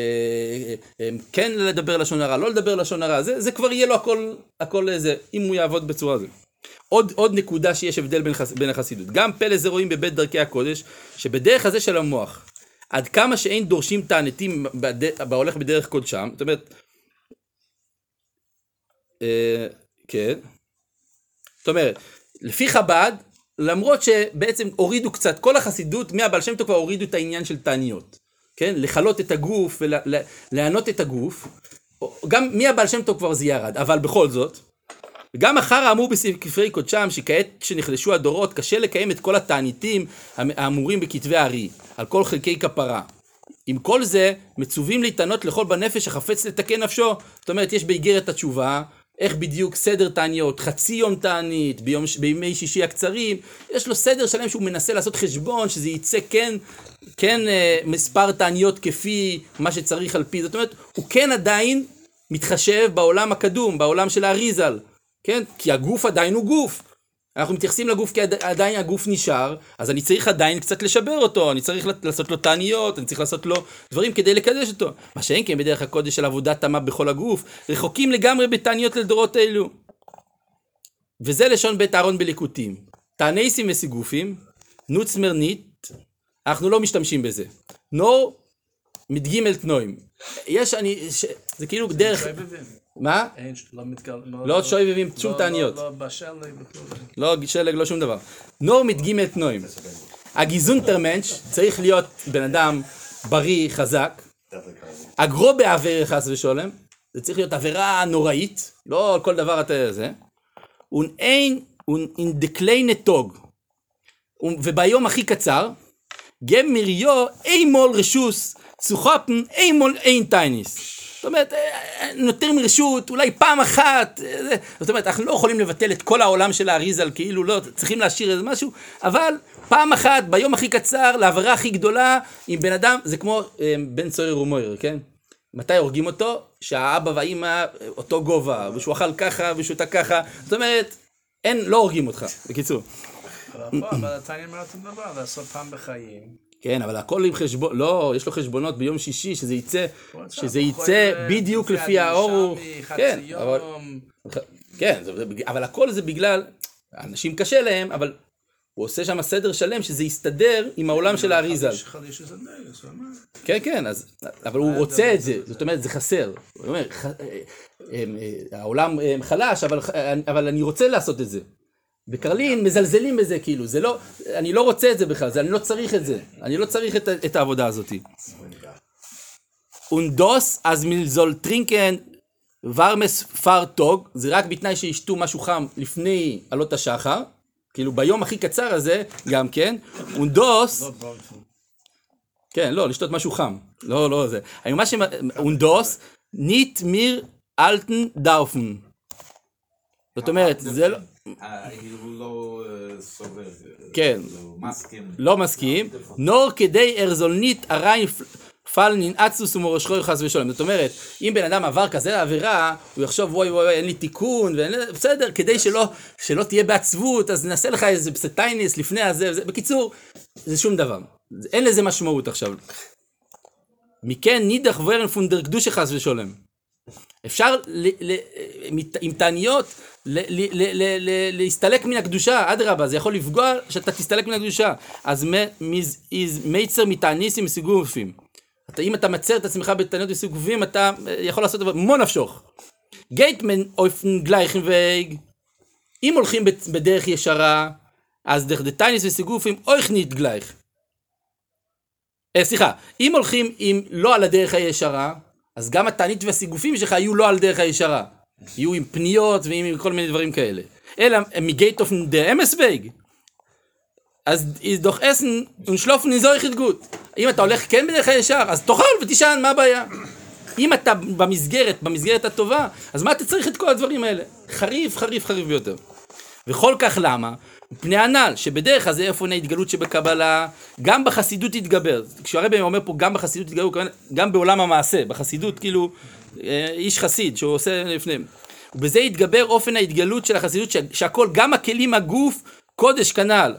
אה, כן לדבר לשון הרע, לא לדבר לשון הרע. זה, זה כבר יהיה לו הכל, הכל זה, אם הוא יעבוד בצורה הזאת. עוד, עוד נקודה שיש הבדל בין, בין החסידות. גם פלא זה רואים בבית דרכי הקודש, שבדרך הזה של המוח, עד כמה שאין דורשים תענתים בהולך בדרך קודשם, זאת אומרת, אה, כן, זאת אומרת, לפי חב"ד, למרות שבעצם הורידו קצת, כל החסידות, מהבעל שם טוב כבר הורידו את העניין של תעניות, כן, לחלות את הגוף ולענות את הגוף, גם מהבעל שם טוב כבר זה ירד, אבל בכל זאת, וגם אחר האמור בספרי קודשם, שכעת שנחלשו הדורות, קשה לקיים את כל התעניתים האמורים בכתבי הארי, על כל חלקי כפרה. עם כל זה, מצווים להתענות לכל בנפש החפץ לתקן נפשו. זאת אומרת, יש באיגרת התשובה, איך בדיוק סדר תעניות, חצי יום תענית, ביום, בימי שישי הקצרים, יש לו סדר שלם שהוא מנסה לעשות חשבון, שזה יצא כן, כן מספר תעניות כפי מה שצריך על פי. זאת אומרת, הוא כן עדיין מתחשב בעולם הקדום, בעולם של האריזל. כן? כי הגוף עדיין הוא גוף. אנחנו מתייחסים לגוף כי עדיין הגוף נשאר, אז אני צריך עדיין קצת לשבר אותו, אני צריך לעשות לו תעניות, אני צריך לעשות לו דברים כדי לקדש אותו. מה שאין כן בדרך הקודש של עבודת תמה בכל הגוף, רחוקים לגמרי בתעניות לדורות אלו. וזה לשון בית אהרון בליקוטים. תענייסים וסיגופים, נוץ מרנית, אנחנו לא משתמשים בזה. נור מתגימל תנועים. יש, אני, ש... זה כאילו דרך... מה? לא שויבבים, שום תעניות. לא בשלג. לא שלג, לא שום דבר. נור מתגימל תנועים. הגיזונטרמנש צריך להיות בן אדם בריא, חזק. אגרו בעבר חס ושולם. זה צריך להיות עבירה נוראית. לא כל דבר אתה זה. אין, אין דקלי נטוג. וביום הכי קצר, גמריו אימול רשוס, צוחפן אימול אין טייניס. זאת אומרת, נותרים רשות, אולי פעם אחת, זאת אומרת, אנחנו לא יכולים לבטל את כל העולם של האריזל, כאילו לא, צריכים להשאיר איזה משהו, אבל פעם אחת, ביום הכי קצר, לעברה הכי גדולה, עם בן אדם, זה כמו בן צוער ומויר, כן? מתי הורגים אותו? שהאבא והאמא אותו גובה, ושהוא אכל ככה, ושותה ככה, זאת אומרת, אין, לא הורגים אותך, בקיצור. אבל אתה נאמר את הדבר, לעשות פעם בחיים. כן, אבל הכל עם חשבון, לא, יש לו חשבונות ביום שישי, שזה יצא, שזה יצא בדיוק לפי האור, כן, אבל, כן, אבל הכל זה בגלל, אנשים קשה להם, אבל הוא עושה שם סדר שלם, שזה יסתדר עם העולם של האריזל. כן, כן, אבל הוא רוצה את זה, זאת אומרת, זה חסר. הוא אומר, העולם חלש, אבל אני רוצה לעשות את זה. בקרלין מזלזלים בזה, כאילו, זה לא, אני לא רוצה את זה בכלל, אני לא צריך את זה, אני לא צריך את, את העבודה הזאת. אונדוס, אז מלזול טרינקן, ורמס פר טוג, זה רק בתנאי שישתו משהו חם לפני עלות השחר, כאילו ביום הכי קצר הזה, גם כן, אונדוס, כן, לא, לשתות משהו חם, לא, לא, זה, אני ממש, אונדוס, ניט מיר אלטן דאופן. זאת אומרת, זה לא... הוא לא סובר, כן, לא מסכים, נור כדי ארזולנית הריין פל ננעצוס ומורשכוי חס ושלום. זאת אומרת, אם בן אדם עבר כזה עבירה, הוא יחשוב וואי וואי אין לי תיקון, בסדר, כדי שלא, שלא תהיה בעצבות, אז נעשה לך איזה פסטייניס לפני הזה, בקיצור, זה שום דבר, אין לזה משמעות עכשיו. מכן נידח ורן פונדר קדושה חס ושלום. אפשר עם תעניות להסתלק מן הקדושה, אדרבה, זה יכול לפגוע שאתה תסתלק מן הקדושה. אז מייצר מתעניסים מסוגופים. אם אתה מצר את עצמך בתעניות מסוגופים, אתה יכול לעשות דבר, מו נפשוך. גייטמן אופן גלייכן וייג, אם הולכים בדרך ישרה, אז דרך דתעניס מסוגופים, אויך נית גלייך. סליחה, אם הולכים לא על הדרך הישרה, אז גם התענית והסיגופים שלך יהיו לא על דרך הישרה. יהיו עם פניות ועם כל מיני דברים כאלה. אלא מגייט אופן דה אמס וייג. אז דוח אסן ונשלוף נזורך התגות. אם אתה הולך כן בדרך הישר, אז תאכל ותישן, מה הבעיה? אם אתה במסגרת, במסגרת הטובה, אז מה אתה צריך את כל הדברים האלה? חריף, חריף, חריף ביותר. וכל כך למה? פני הנ"ל, שבדרך הזה איפה ההתגלות שבקבלה, גם בחסידות יתגבר. כשהרבי אומר פה גם בחסידות יתגבר, גם בעולם המעשה, בחסידות כאילו איש חסיד שהוא עושה לפניהם. ובזה יתגבר אופן ההתגלות של החסידות, שהכל, גם הכלים הגוף, קודש כנ"ל.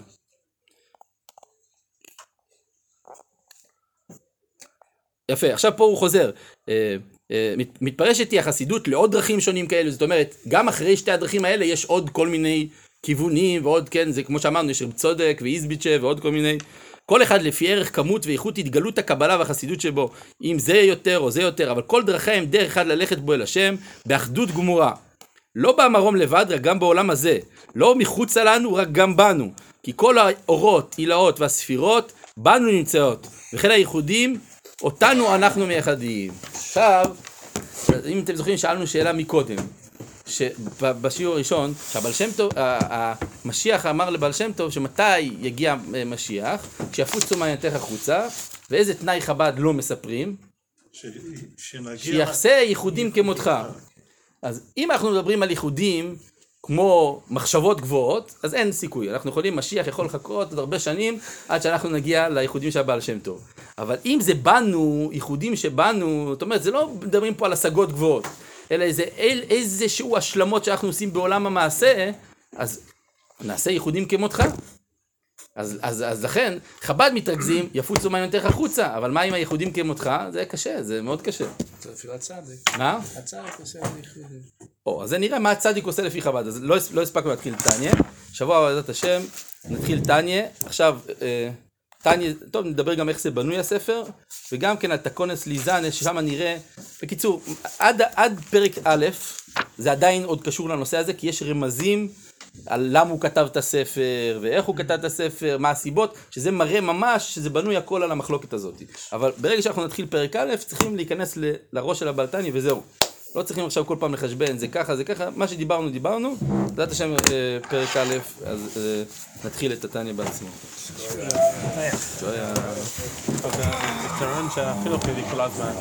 יפה, עכשיו פה הוא חוזר. מתפרשת היא החסידות לעוד דרכים שונים כאלה, זאת אומרת, גם אחרי שתי הדרכים האלה יש עוד כל מיני כיוונים ועוד, כן, זה כמו שאמרנו, יש רב צודק ואיזביצ'ה ועוד כל מיני, כל אחד לפי ערך, כמות ואיכות התגלות הקבלה והחסידות שבו, אם זה יותר או זה יותר, אבל כל דרכיהם דרך אחד ללכת בו אל השם, באחדות גמורה. לא במרום לבד, רק גם בעולם הזה, לא מחוץ לנו, רק גם בנו, כי כל האורות, עילאות והספירות, בנו נמצאות, וכן הייחודים, אותנו אנחנו מייחדים. עכשיו, אם אתם זוכרים, שאלנו שאלה מקודם, שבשיעור הראשון, שהבעל שם טוב, המשיח אמר לבעל שם טוב, שמתי יגיע משיח, כשיפוצו מעיינתך החוצה, ואיזה תנאי חב"ד לא מספרים, שיחסה ייחודים כמותך. אז אם אנחנו מדברים על ייחודים, כמו מחשבות גבוהות, אז אין סיכוי. אנחנו יכולים, משיח יכול לחכות עוד הרבה שנים, עד שאנחנו נגיע לייחודים של הבעל שם טוב. אבל אם זה בנו, ייחודים שבנו, זאת אומרת, זה לא מדברים פה על השגות גבוהות, אלא איזה, איזשהו השלמות שאנחנו עושים בעולם המעשה, אז נעשה ייחודים כמותך. אז, אז, אז לכן, חב"ד מתרכזים, יפוצו מעיינתך החוצה, אבל מה עם הייחודים כמותך? זה קשה, זה מאוד קשה. זה אפילו הצדיק. מה? הצדיק עושה ייחודים. או, אז זה נראה מה הצדיק עושה לפי חב"ד, אז לא, לא הספקנו להתחיל תניה, שבוע בעזרת השם, נתחיל תניה, עכשיו, אה, תניה, טוב, נדבר גם איך זה בנוי הספר, וגם כן על תקונס ליזן, ששם נראה, בקיצור, עד, עד פרק א', זה עדיין עוד קשור לנושא הזה, כי יש רמזים על למה הוא כתב את הספר, ואיך הוא כתב את הספר, מה הסיבות, שזה מראה ממש שזה בנוי הכל על המחלוקת הזאת. אבל ברגע שאנחנו נתחיל פרק א', צריכים להיכנס ל, לראש של הבעל תניא, וזהו. לא צריכים עכשיו כל פעם לחשבן, זה ככה, זה ככה, מה שדיברנו, דיברנו. בעזרת השם פרק א', אז נתחיל את התניא בעצמו. זה יתרון שהחילוק מביא כל הזמן.